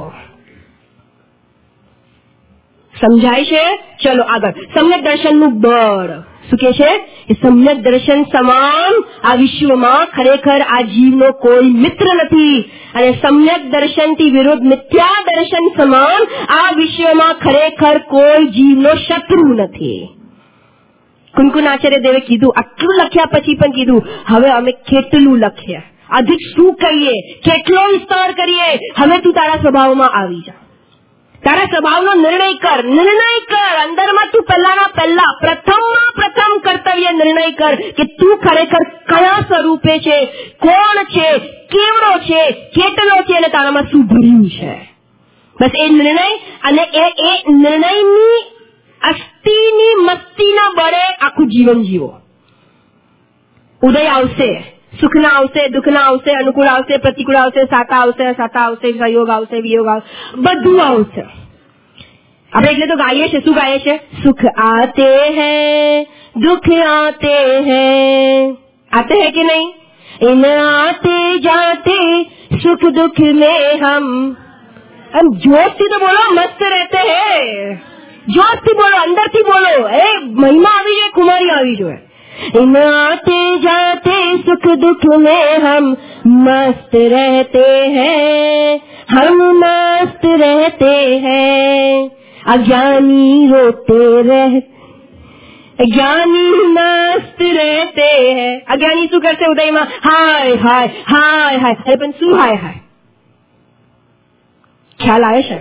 A: સમજાય છે? ચલો આગળ. સમ્યક દર્શનનું બળ શું કે છે? એ સમ્યક દર્શન સમાન આ વિશ્વમાં ખરેખર આ જીવનો કોઈ મિત્ર નથી અને સમ્યક દર્શનથી વિરુદ્ધ મિથ્યા દર્શન સમાન આ વિશ્વમાં ખરેખર કોઈ જીવનો શત્રુ નથી. કુનકુનાચાર્ય દેવે કીધું, આટલું લખ્યા પછી પણ કીધું હવે અમે કેટલું લખીએ, અધિક શું કહીએ, કેટલો વિસ્તાર કરીએ, હવે તું તારા સ્વભાવમાં આવી જા, તારા સ્વભાવનો નિર્ણય કર, નિર્ણય કર અંદરમાં તું પહેલાના પહેલા પ્રથમમાં પ્રથમ કર્તવ્ય નિર્ણય કર કે તું ખરેખર કયા સ્વરૂપે છે, કોણ છે, કેવડો છે, કેટલો છે અને તારામાં શું ભર્યું છે. બસ એ નિર્ણય અને એ એ નિર્ણયની અસ્થિની મસ્તીના બળે આખું જીવન જીવો. ઉદય આવશે, સુખના આવશે, દુઃખના આવશે, અનુકૂળ આવશે, પ્રતિકૂળ આવશે, સાતા આવશે, અસાતા આવશે, સહયોગ આવશે, વિયોગ આવશે, બધું આવશે. આપણે એટલે તો ગાઈએ છે, શું ગાઈએ છે? સુખ આતે હૈ, દુઃખ આતે હૈ, આતે હૈ કે નહીં? इन आते जाते सुख दुख में हम हम जोश થી તો બોલો, મસ્ત રહેતે હૈ, જોશ થી બોલો, અંદર થી બોલો, એ મહિમા આવી જોઈએ, કુમારી આવી જોઈએ. इन आते जाते सुख दुख में हम मस्त रहते हैं, हम मस्त रहते हैं, अज्ञानी रोते रह ज्ञानी मस्त रहते हैं. અજ્ઞાની શું કરશે ઉદયમાં? હાય હાય હાય હાય. અરે પણ શું હાય હાય? ખ્યાલ આવે છે?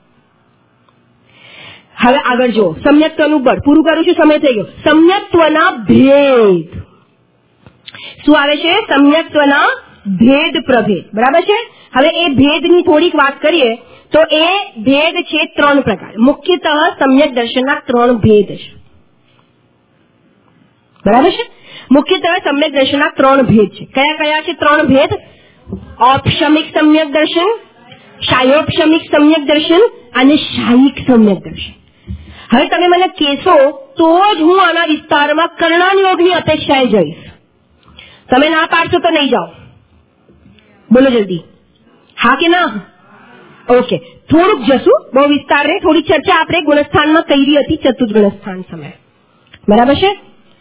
A: હવે આગળ જો, સમ્યક્ત્વનું બળ પૂરું કરું છું, સમય થઈ ગયો. સમ્યક્ત્વના ભેદ શું આવે છે? સમ્યક્ત્વના ભેદ પ્રભેદ. બરાબર છે? હવે એ ભેદની થોડીક વાત કરીએ તો એ ભેદ છે ત્રણ પ્રકાર. મુખ્યતઃ સમ્યક દર્શનના ત્રણ ભેદ છે. બરાબર છે? મુખ્યતઃ સમ્યક દર્શનના ત્રણ ભેદ છે. કયા કયા છે ત્રણ ભેદ? ઔપશમિક સમ્યક દર્શન, શાયોપશમિક સમ્યક દર્શન અને શાયિક સમ્યક દર્શન. હવે તમે મને કહેશો તો જ હું આના વિસ્તારમાં કર્ણાનુયોગની અપેક્ષાએ જઈશ. તમે ના પાડશો તો નહીં જાઓ. બોલો જલ્દી, હા કે ના? ઓકે, થોડુંક જશું, બહુ વિસ્તાર નહીં, થોડી ચર્ચા આપણે ગુણસ્થાનમાં કરી હતી ચતુર્થ ગુણસ્થાન સમયે. બરાબર છે?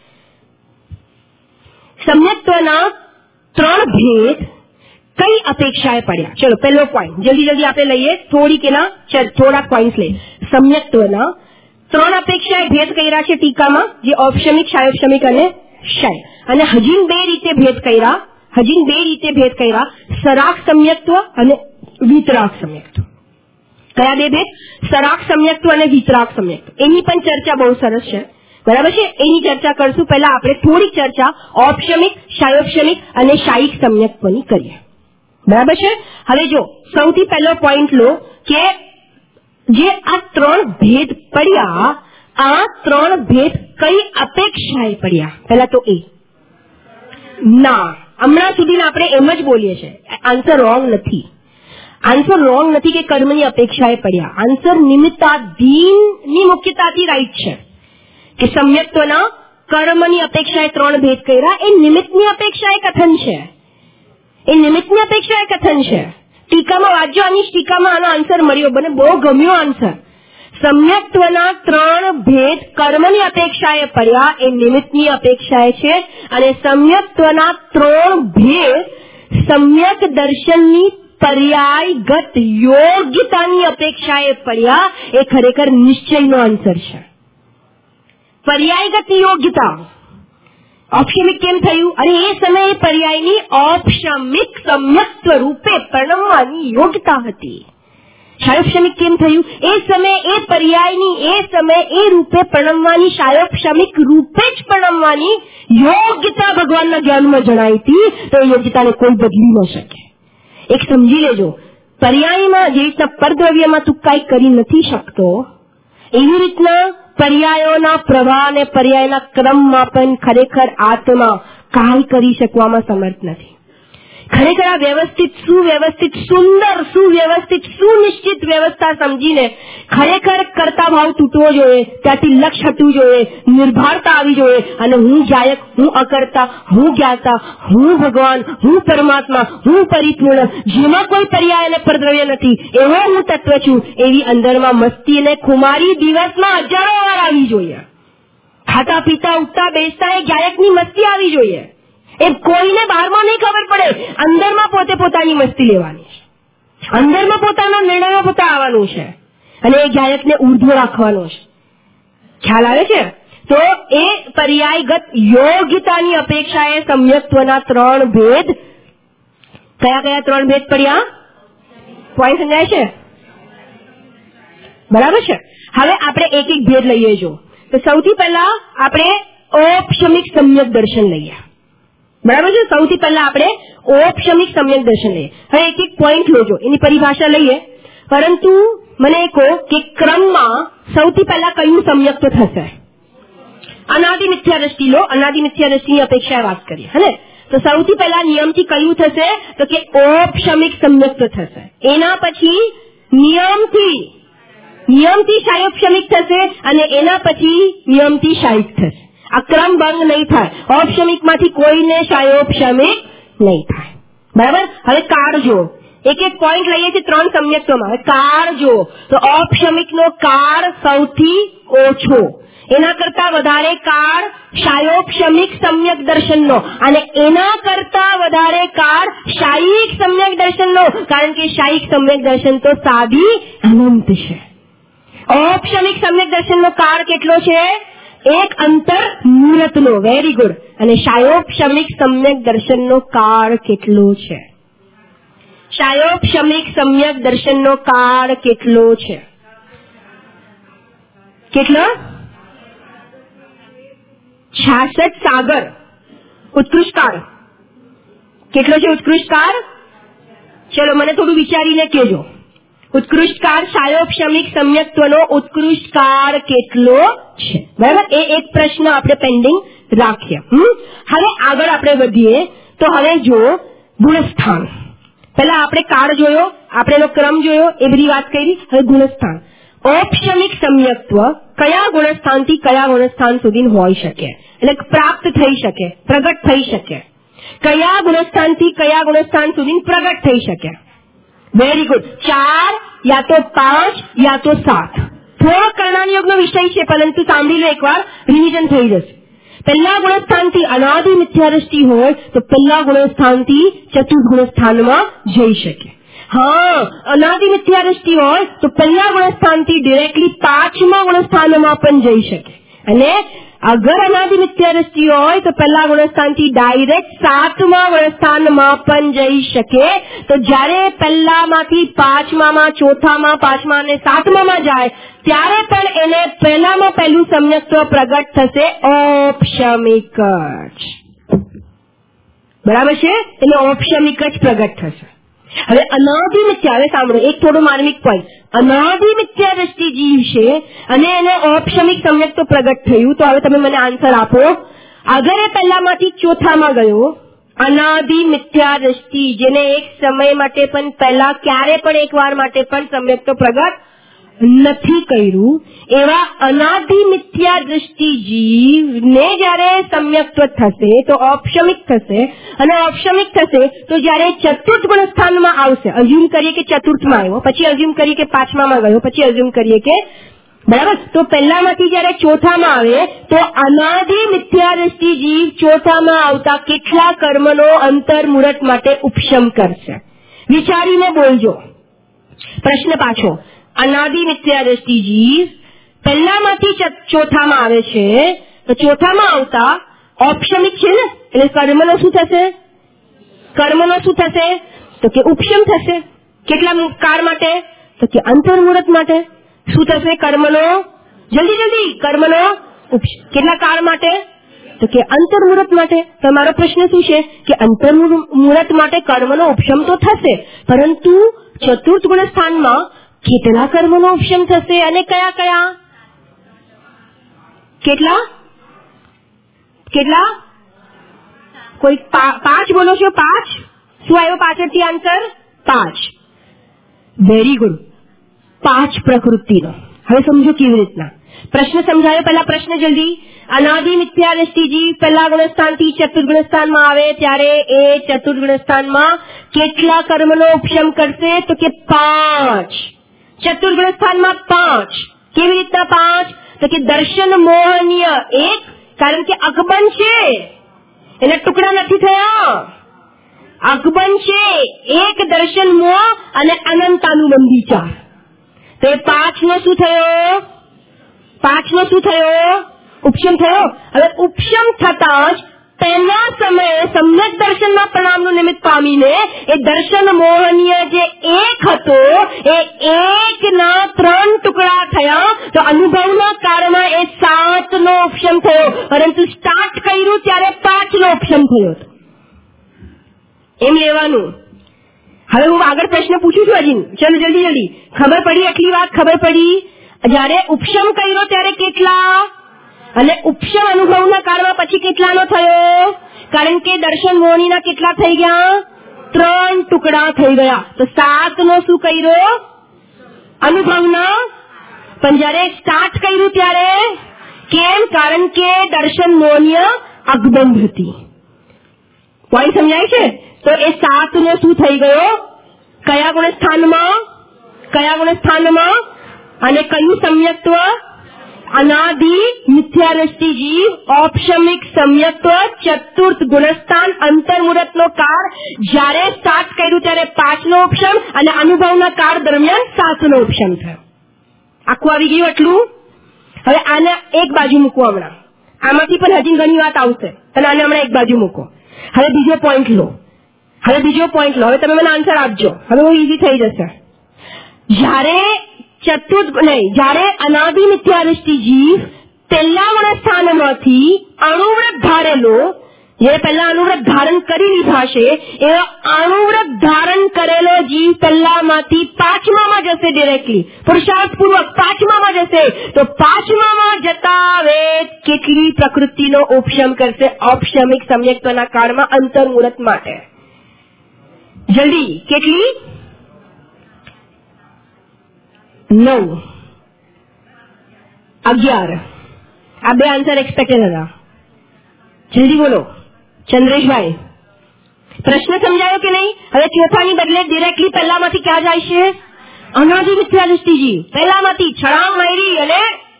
A: સમ્યક્ત્વના ત્રણ ભેદ કઈ અપેક્ષાએ પડ્યા? ચલો પહેલો પોઈન્ટ જલ્દી જલ્દી આપણે લઈએ, થોડીક એના થોડાક પોઈન્ટ લઈએ. સમ્યક્ત્વના ત્રણ અપેક્ષાએ ભેદ કર્યા છે ટીકામાં, જે ઔપશમિક, શાયોપશમિક અને શાય. અને હજી બે રીતે ભેદ કર્યા, હજી બે રીતે ભેદ કર્યા, સરાગ સમ્યક્ત્વ અને વિતરાગ સમ્યક્ત્વ. કયા બે ભેદ? સરાગ સમ્યક્ત્વ અને વિતરાગ સમ્યક્ત્વ. એની પણ ચર્ચા બહુ સરસ છે. બરાબર છે? એની ચર્ચા કરશું. પહેલા આપણે થોડીક ચર્ચા ઔપશમિક, શાયોપશમિક અને શાયિક સમ્યક્ત્વની કરીએ. બરાબર છે? હવે જો સૌથી પહેલો પોઈન્ટ લો કે જે આ ત્રણ ભેદ પડ્યા, આ ત્રણ ભેદ કઈ અપેક્ષાએ પડ્યા? પહેલા તો એ ના, હમણાં સુધી આપણે એમ જ બોલીએ છીએ. આન્સર રોંગ નથી. આન્સર રોંગ નથી કે કર્મની અપેક્ષાએ પડ્યા. આન્સર નિમિત્તાધીનની મુખ્યતાથી રાઈટ છે કે સમ્યક્ત્વના કર્મની અપેક્ષાએ ત્રણ ભેદ કર્યા. એ નિમિત્તની અપેક્ષાએ કથન છે. એ નિમિત્તની અપેક્ષાએ કથન છે. ટીકામાં વાંચજો, આની ટીકામાં આનો આન્સર મળ્યો, મને બહુ ગમ્યો આન્સર. સમ્યક્ત્વના ત્રણ ભેદ કર્મની અપેક્ષાએ પડ્યા, એ નિમિત્તની અપેક્ષાએ છે. અને સમ્યક્ત્વના ત્રણ ભેદ સમ્યક દર્શનની પર્યાયગત યોગ્યતાની અપેક્ષાએ પડ્યા, એ ખરેખર નિશ્ચયનો આન્સર છે. પર્યાયગત યોગ્યતા. ઔપશમિક કેમ થયું? અને એ સમયે પર્યાયની ઔપશમિક સમ્યક્ત્વ રૂપે પરણમવાની યોગ્યતા હતી. શાયોપશમિક કેમ થયું? એ સમયે એ પર્યાયની એ સમયે એ રૂપે પરણમવાની, શાયોપશમિક રૂપે જ પરણમવાની યોગ્યતા ભગવાનના જ્ઞાનમાં જણાઈ હતી. તો એ યોગ્યતાને કોઈ બદલી ન શકે. એક સમજી લેજો, પર્યાયમાં જે રીતના પરદ્રવ્યમાં તું કાંઈ કરી નથી શકતો, એવી રીતના પર્યાયોના પ્રવાહ અને પર્યાયના ક્રમમાં પણ ખરેખર આત્મા કાંઈ કરી શકવામાં સમર્થ નથી. ખરેખર આ વ્યવસ્થિત સુવ્યવસ્થિત સુંદર સુવ્યવસ્થિત સુનિશ્ચિત વ્યવસ્થા સમજીને ખરેખર કરતા ભાવ તૂટવો જોઈએ, ત્યાંથી લક્ષ્ય હટવું જોઈએ, નિર્ભરતા આવી જોઈએ અને હું ગાયક, હું અકર્તા, હું જ્ઞાતા, હું ભગવાન, હું પરમાત્મા, હું પરિપૂર્ણ, જેમાં કોઈ પર્યાય અને પરદ્રવ્ય નથી, એવો હું તત્વ છું, એવી અંદરમાં મસ્તી અને ખુમારી દિવસમાં હજારો વાર આવી જોઈએ. ખાતા પીતા ઉઠતા બેસતા એ ગાયકની મસ્તી આવી જોઈએ. એ કોઈને બહારમાં નહીં ખબર પડે, અંદરમાં પોતે પોતાની મસ્તી લેવાની છે, અંદરમાં પોતાના નિર્ણયો પોતા આવવાનું છે અને એ ગાયકને ઉર્ધ્વ રાખવાનો છે. ખ્યાલ આવે છે? તો એ પર્યાયગત યોગ્યતાની અપેક્ષાએ સમ્યક્ત્વના ત્રણ ભેદ, કયા કયા ત્રણ ભેદ પડ્યા? પોઈન્ટ સમજાય છે? બરાબર છે. હવે આપણે એક એક ભેદ લઈએ. જો તો સૌથી પહેલા આપણે ઔપશમિક સમ્યક દર્શન લઈએ. બરાબર છે? સૌથી પહેલા આપણે ઔપશમિક સમ્યક દર્શન લઈએ. હવે એક એક પોઈન્ટ લોજો, એની પરિભાષા લઈએ, પરંતુ મને કહો કે ક્રમમાં સૌથી પહેલા કયું સમ્યક્ત્વ થશે? અનાદિ મિથ્યા દ્રષ્ટિ લો, અનાદિ મિથ્યા દ્રષ્ટિની અપેક્ષાએ વાત કરીએ. હે ને? તો સૌથી પહેલા નિયમથી કયું થશે? તો કે ઔપશમિક સમ્યક્ત્વ થશે. એના પછી નિયમથી નિયમથી શાયોપશમિક થશે અને એના પછી નિયમથી શાયિક થશે. આ ક્રમ ભંગ નહીં થાય. ઔપશમિકમાંથી કોઈને શાયોપશમિક નહીં થાય. બરાબર? હવે કાળ જો, એક એક પોઈન્ટ લઈએ છીએ ત્રણ સમ્યક્ત્વમાં. કાળ જો તો ઔપશમિકનો કાળ સૌથી ઓછો, એના કરતા વધારે કાળ શાયોપશમિક સમ્યક દર્શનનો અને એના કરતા વધારે કાળ શાયિક સમ્યક દર્શનનો, કારણ કે શાયિક સમ્યક દર્શન તો સાદી અનંત છે. ઔપશમિક સમ્યક દર્શનનો કાળ કેટલો છે? એક અંતર મુહૂર્તનો. Very good. અને શાયોપશમિક સમ્યક દર્શનનો કાળ કેટલો છે? શાયોપશમિક સમ્યક દર્શનનો કાળ કેટલો છે? કેટલો? છાસઠ સાગર. ઉત્કૃષ્ટ કાળ કેટલો છે? ઉત્કૃષ્ટ કાળ, ચલો મને થોડું વિચારીને કહેજો. ઉત્કૃષ્ટ કાળ શાયોપશમિક સમ્યક્ત્વનો ઉત્કૃષ્ટ કાળ કેટલો છે? બરાબર? એ એક પ્રશ્ન આપણે પેન્ડિંગ રાખીએ. હવે આગળ આપણે વધીએ. તો હવે જો ગુણસ્થાન, પહેલા આપણે કાળ જોયો, આપણે એનો ક્રમ જોયો, એ બધી વાત કરી. હવે ગુણસ્થાન. ઔપશમિક સમ્યક્ત્વ કયા ગુણસ્થાનથી કયા ગુણસ્થાન સુધી હોઈ શકે, એટલે પ્રાપ્ત થઈ શકે, પ્રગટ થઈ શકે? કયા ગુણસ્થાનથી કયા ગુણસ્થાન સુધી પ્રગટ થઈ શકે? Very good. ચાર યા તો પાંચ યા તો સાત. થોડો કર્ણાનિયોગનો વિષય છે, પરંતુ સાંભળી લો એકવાર, રિવિઝન થઈ જશે. પહેલા ગુણસ્થાનથી અનાદિ મિથ્યા દ્રષ્ટિ હોય તો પહેલા ગુણસ્થાનથી ચતુર્થ ગુણસ્થાનમાં જઈ શકે. હા, અનાદિ મિથ્યા દ્રષ્ટિ હોય તો પહેલા ગુણસ્થાનથી ડિરેક્ટલી પાંચમા ગુણસ્થાનમાં પણ જઈ શકે. અને અગર અનાદિ મિથ્યા દ્રષ્ટિ હોય તો પહેલા ગુણસ્થાનથી ડાયરેક્ટ સાતમા ગુણસ્થાનમાં પણ જઈ શકે. તો જ્યારે પહેલામાંથી પાંચમામાં, ચોથામાં, પાંચમા અને સાતમામાં જાય ત્યારે પણ એને પહેલામાં પહેલું સમ્યક્ત્વ પ્રગટ થશે ઔપશમિક જ. બરાબર છે? એટલે ઔપશમિક જ પ્રગટ થશે. હવે અનાદિ મિથ્યા, હવે સાંભળો એક થોડો માર્મિક પોઈન્ટ. અનાદિ મિથ્યા દ્રષ્ટિ જીવ છે અને એને ઔપશમિક સમ્યક તો પ્રગટ થયું. તો હવે તમે મને આન્સર આપો. અગર એ પહેલામાંથી ચોથામાં ગયો, અનાદિ મિથ્યા દ્રષ્ટિ જેને એક સમય માટે પણ પહેલા ક્યારે પણ એક વાર માટે પણ સમ્યક તો પ્રગટ નથી કર્યું, એવા અનાદિ મિથ્યા દ્રષ્ટિ જીવને જ્યારે સમ્યક્ત્વ થશે તો ઔપશમિક થશે. અને ઔપશમિક થશે તો જ્યારે ચતુર્થ ગુણસ્થાનમાં આવશે, અઝ્યુમ કરીએ કે ચતુર્થમાં આવ્યો, પછી અઝ્યુમ કરીએ કે પાંચમામાં ગયો, પછી અઝ્યુમ કરીએ કે, બરાબર, તો પહેલામાંથી જ્યારે ચોથામાં આવે તો અનાદિ મિથ્યા દ્રષ્ટિ જીવ ચોથામાં આવતા કેટલા કર્મનો અંતર મુહૂર્ત માટે ઉપશમ કરશે? વિચારીને બોલજો. પ્રશ્ન પાછો. અનાદિ મિથ્યા દ્રષ્ટિ જીવ પહેલામાંથી ચોથામાં આવે છે તો ચોથામાં આવતા ઔપશમિક છે ને, એટલે કર્મનો શું થશે? કર્મનો શું થશે? તો કે ઉપશમ થશે. કેટલા કાળ માટે? તો કે અંતર મુહૂર્ત માટે. શું થશે કર્મનો? જલ્દી જલ્દી. કર્મનો કેટલા કાળ માટે? તો કે અંતર મુહૂર્ત માટે. તો મારો પ્રશ્ન શું છે કે અંતર મુહૂર્ત માટે કર્મનો ઉપશમ તો થશે, પરંતુ ચતુર્થ ગુણ સ્થાનમાં કેટલા કર્મનો ઉપશમ થશે અને કયા કયા? કેટલા કેટલા? કોઈ પાંચ બોલો છો? પાંચ? શું આવ્યો પાછળથી આન્સર? પાંચ. Very good. પાંચ પ્રકૃતિનો. હવે સમજો કેવી રીતના. પ્રશ્ન સમજાયો. પહેલા પ્રશ્ન જલ્દી. અનાદિ મિથ્યા દ્રષ્ટિજી પહેલા ગુણસ્થાનથી ચતુર્ગુણ સ્થાનમાં આવે ત્યારે એ ચતુર્ગુણ સ્થાનમાં કેટલા કર્મનો ઉપશમ કરશે? તો કે પાંચ. ચતુર્ગુણ સ્થાનમાં પાંચ. કેવી રીતના પાંચ? તો કે દર્શન મોહનીય એક, કારણ કે અકબંધ છે, એના ટુકડા નથી થયા. અકબંધ છે એક, દર્શન મોહ અને અનંતાનુબંધી ચાર. તો એ પાંચ નો શું થયો? પાંચ નો શું થયો? ઉપશમ થયો. હવે ઉપશમ થતા જ પહેલા સમયે સમ્યક દર્શનમાં પ્રણામનું નિમિત્ત પામીને એ દર્શન મોહનીય જે એક હતો એ એકના ત્રણ ટુકડા થયા. તો અનુભવના કાળમાં એ સાત નો ઉપશમ થયો, પરંતુ સ્ટાર્ટ કર્યું ત્યારે પાંચ નો ઉપશમ થયો હતો. એમ લેવાનું. હવે હું આગળ પ્રશ્ન પૂછું છું હજી. ચલો જલ્દી જલ્દી. ખબર પડી? આટલી વાત ખબર પડી? જયારે ઉપશમ કર્યો ત્યારે કેટલા, અને ઉપશમ અનુભવના કાળમાં પછી કેટલાનો થયો? કારણ કે દર્શન મોહનીના કેટલા થઈ ગયા? ત્રણ ટુકડા થઈ ગયા. તો સાત નો શું કર્યો? અનુભવના. પણ જયારે સ્ટાર્ટ કર્યું ત્યારે કેમ? કારણ કે દર્શન મોહનીય અકબંધ હતી. પોઈન્ટ સમજાય છે? તો એ સાત નો શું થઈ ગયો? કયા ગુણ સ્થાનમાં? કયા ગુણ સ્થાનમાં? અને કયું સમ્યક્ત્વ? અનાદિ મિથ્યા દ્રષ્ટિ જીવ ઔપશમિક સમ્યક્ત્વ ચતુર્થ ગુણસ્થાન અંતર્મુહૂર્ત નો કાળ. જ્યારે સ્ટાર્ટ કર્યું ત્યારે પાંચ નો ઉપશમ અને અનુભવના કાળ દરમિયાન સાત નો ઉપશમ થયો. આખું આવી ગયું એટલું. હવે આને એક બાજુ મૂકો. હમણાં આમાંથી પણ હજી ઘણી વાત આવશે, અને આને હમણાં એક બાજુ મૂકો. હવે બીજો પોઈન્ટ લો. હવે બીજો પોઈન્ટ લો. હવે તમે મને આન્સર આપજો. હવે હું ઈઝી થઈ જશે. જ્યારે ચતુર્થ નહીં, જ્યારે અનાદિ મિથ્યા દ્રષ્ટિ જીવ પહેલા ગુણ સ્થાનમાંથી અણુવ્રત ધારેલો, જે પહેલા અણુવ્રત ધારણ કરી લીધા છે એવો અણુવ્રત ધારણ કરેલો જીવ પહેલામાંથી પાંચમામાં જશે. ડિરેક્ટલી પુરુષાર્થ પૂર્વક પાંચમામાં જશે. તો પાંચમામાં જતા વેદ કેટલી પ્રકૃતિનો ઉપશમ કરશે? ઔપશમિક સમ્યક્ત્વના કાળમાં અંતર્મુહૂર્ત માટે. જલ્દી. કેટલી? નવ. અગિયાર. આ બે આન્સર એક્સપેક્ટેડ હતા. જલ્દી બોલો ચંદ્રેશભાઈ. પ્રશ્ન સમજાયો કે નહીં? હવે ચોથાની બદલે ડિરેક્ટલી પહેલામાંથી ક્યાં જાય છે? અનાદિ મિથ્યા દ્રષ્ટિજી પહેલામાંથી છળાંગ મારી. અને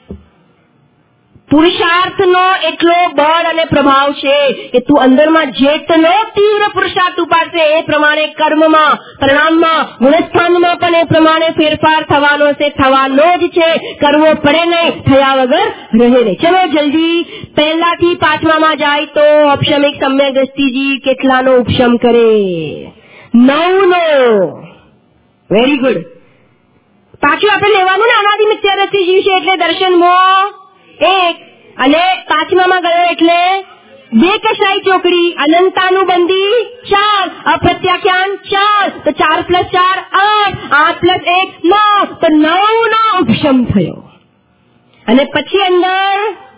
A: પુરુષાર્થનો એટલો બળ અને પ્રભાવ છે કે તું અંદરમાં જેટલો તીવ્ર પુરુષાર્થ ઉપાડશે એ પ્રમાણે કર્મમાં, પરિણામમાં, ગુણસ્થાનમાં પણ એ પ્રમાણે ફેરફાર થવાનો છે. થવાનો જ છે. કરવો પડે નહીં, થયા વગર રહે નહીં. ચલો જલ્દી. પહેલાથી પાંચમામાં જાય તો ઔપશમિક સમ્યક દ્રષ્ટિજી કેટલાનો ઉપશમ કરે? નવ નો. Very good. પાછું આપણે લેવાનું ને અનાદિ મિથ્યા દ્રષ્ટિજી છે એટલે દર્શન મોહ એક, અને પાંચમામાં ગયો એટલે બે કશાઈ ચોકડી, અનંતાનુબંધી ચાર, અપ્રત્યાખ્યાન ચાર. તો ચાર પ્લસ ચાર આઠ, આઠ પ્લસ એક નવ. તો નવ નો ઉપશમ થયો. અને પછી અંદર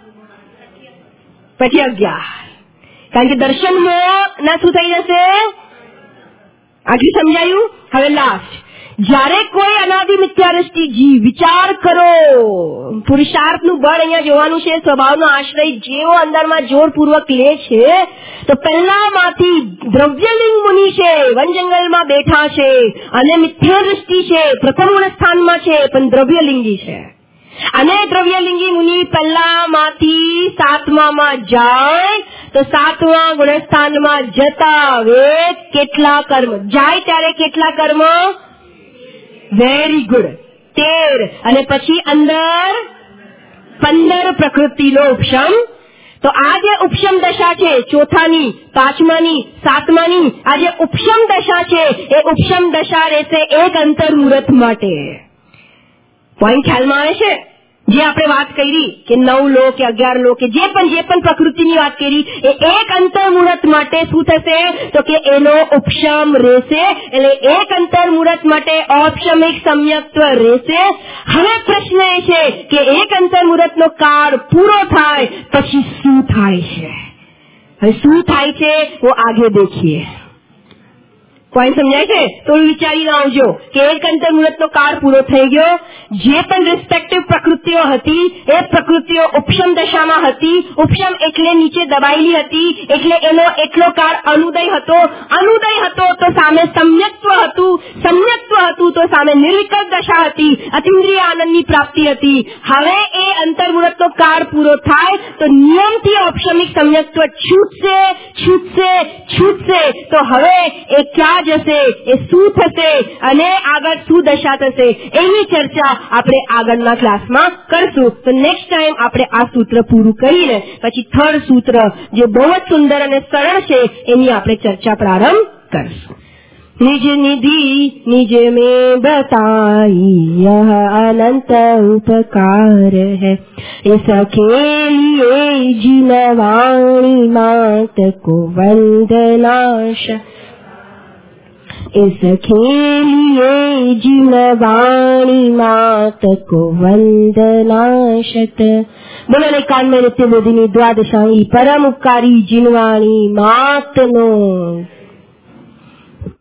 A: પછી અગિયાર. કારણ કે દર્શન મોહ ના શું થઈ જશે? આટલું સમજાયું? હવે લાસ્ટ. જ્યારે કોઈ અનાદિ મિથ્યા દ્રષ્ટિ જીવ વિચાર કરો, પુરુષાર્થનું બળ અહીંયા જોવાનું છે. સ્વભાવનો આશ્રય જેવો અંદરમાં જોરપૂર્વક લે છે તો પહેલામાંથી દ્રવ્યલિંગ મુનિ છે, વન જંગલમાં બેઠા છે, અને મિથ્યા દ્રષ્ટિ છે, પ્રથમ ગુણ સ્થાનમાં છે પણ દ્રવ્યલિંગી છે. અને દ્રવ્યલિંગી મુનિ પહેલામાંથી સાતમામાં જાય તો સાતમા ગુણસ્થાનમાં જતા વેદ કેટલા કર્મ જાય ત્યારે કેટલા કર્મ? Very good. તેર. અને પછી અંદર પંદર પ્રકૃતિનો ઉપશમ. તો આ જે ઉપશમ દશા છે ચોથાની, પાંચમાની, સાતમાની, આ જે ઉપશમ દશા છે એ ઉપશમ દશા રહેશે એક અંતર્મુહૂર્ત માટે. પોઈન્ટ ખ્યાલમાં આવે છે? જે આપણે વાત કરી કે નવ લો કે અગિયાર લો કે જે પણ જે પણ પ્રકૃતિની વાત કરી એ એક અંતર્મુહૂર્ત માટે શું થશે? તો કે એનો ઉપશમ રહેશે. એટલે એક અંતર્મુહૂર્ત માટે ઔપશમિક સમ્યક્ત્વ રહેશે. હવે પ્રશ્ન એ છે કે એક અંતર્મુહૂર્તનો કાળ પૂરો થાય પછી શું થાય છે? હવે શું થાય છે वो आगे देखिए. પોઈન્ટ સમજાય છે? થોડું વિચારીને આવજો કે એક અંતર મુહૂર્તનો કાળ પૂરો થઈ ગયો. જે પણ રિસ્પેક્ટિવ પ્રકૃતિઓ હતી એ પ્રકૃતિઓ ઉપશમ દશામાં હતી. ઉપશમ એટલે નીચે દબાયેલી હતી, એટલે એનો એટલો કાળ અનુદય હતો. અનુદય હતો તો સામે સમ્યક્ત્વ હતું, સમ્યક્ત્વ હતું તો સામે નિર્વિકલ્પ દશા હતી, અતિન્દ્રિય આનંદની પ્રાપ્તિ હતી. હવે એ અંતર મુહૂર્તનો કાળ પૂરો થાય તો નિયમથી ઔપશમિક સમ્યક્ત્વ છૂટશે, છૂટશે, છૂટશે. તો હવે એ ક્યાં જશે, એ શું થશે અને આગળ શું દશા થશે એની ચર્ચા આપણે આગળના ક્લાસમાં કરશું. તો નેક્સ્ટ ટાઈમ આપણે આ સૂત્ર પૂરું કરીને પછી થર્ડ સૂત્ર જે બહુ જ સુંદર અને સરળ છે એની આપણે ચર્ચા પ્રારંભ કરશું. निज निधि निज में बताई यह अनंत उपकार है, इस खेलिए जिनवाणी मात को वंदनाश, इस खेलिए जिनवाणी मात को वंदनाशत. बोलो एकानवे नित्य बोधिनी द्वादशाही परम उपकारी जिनवाणी मात नो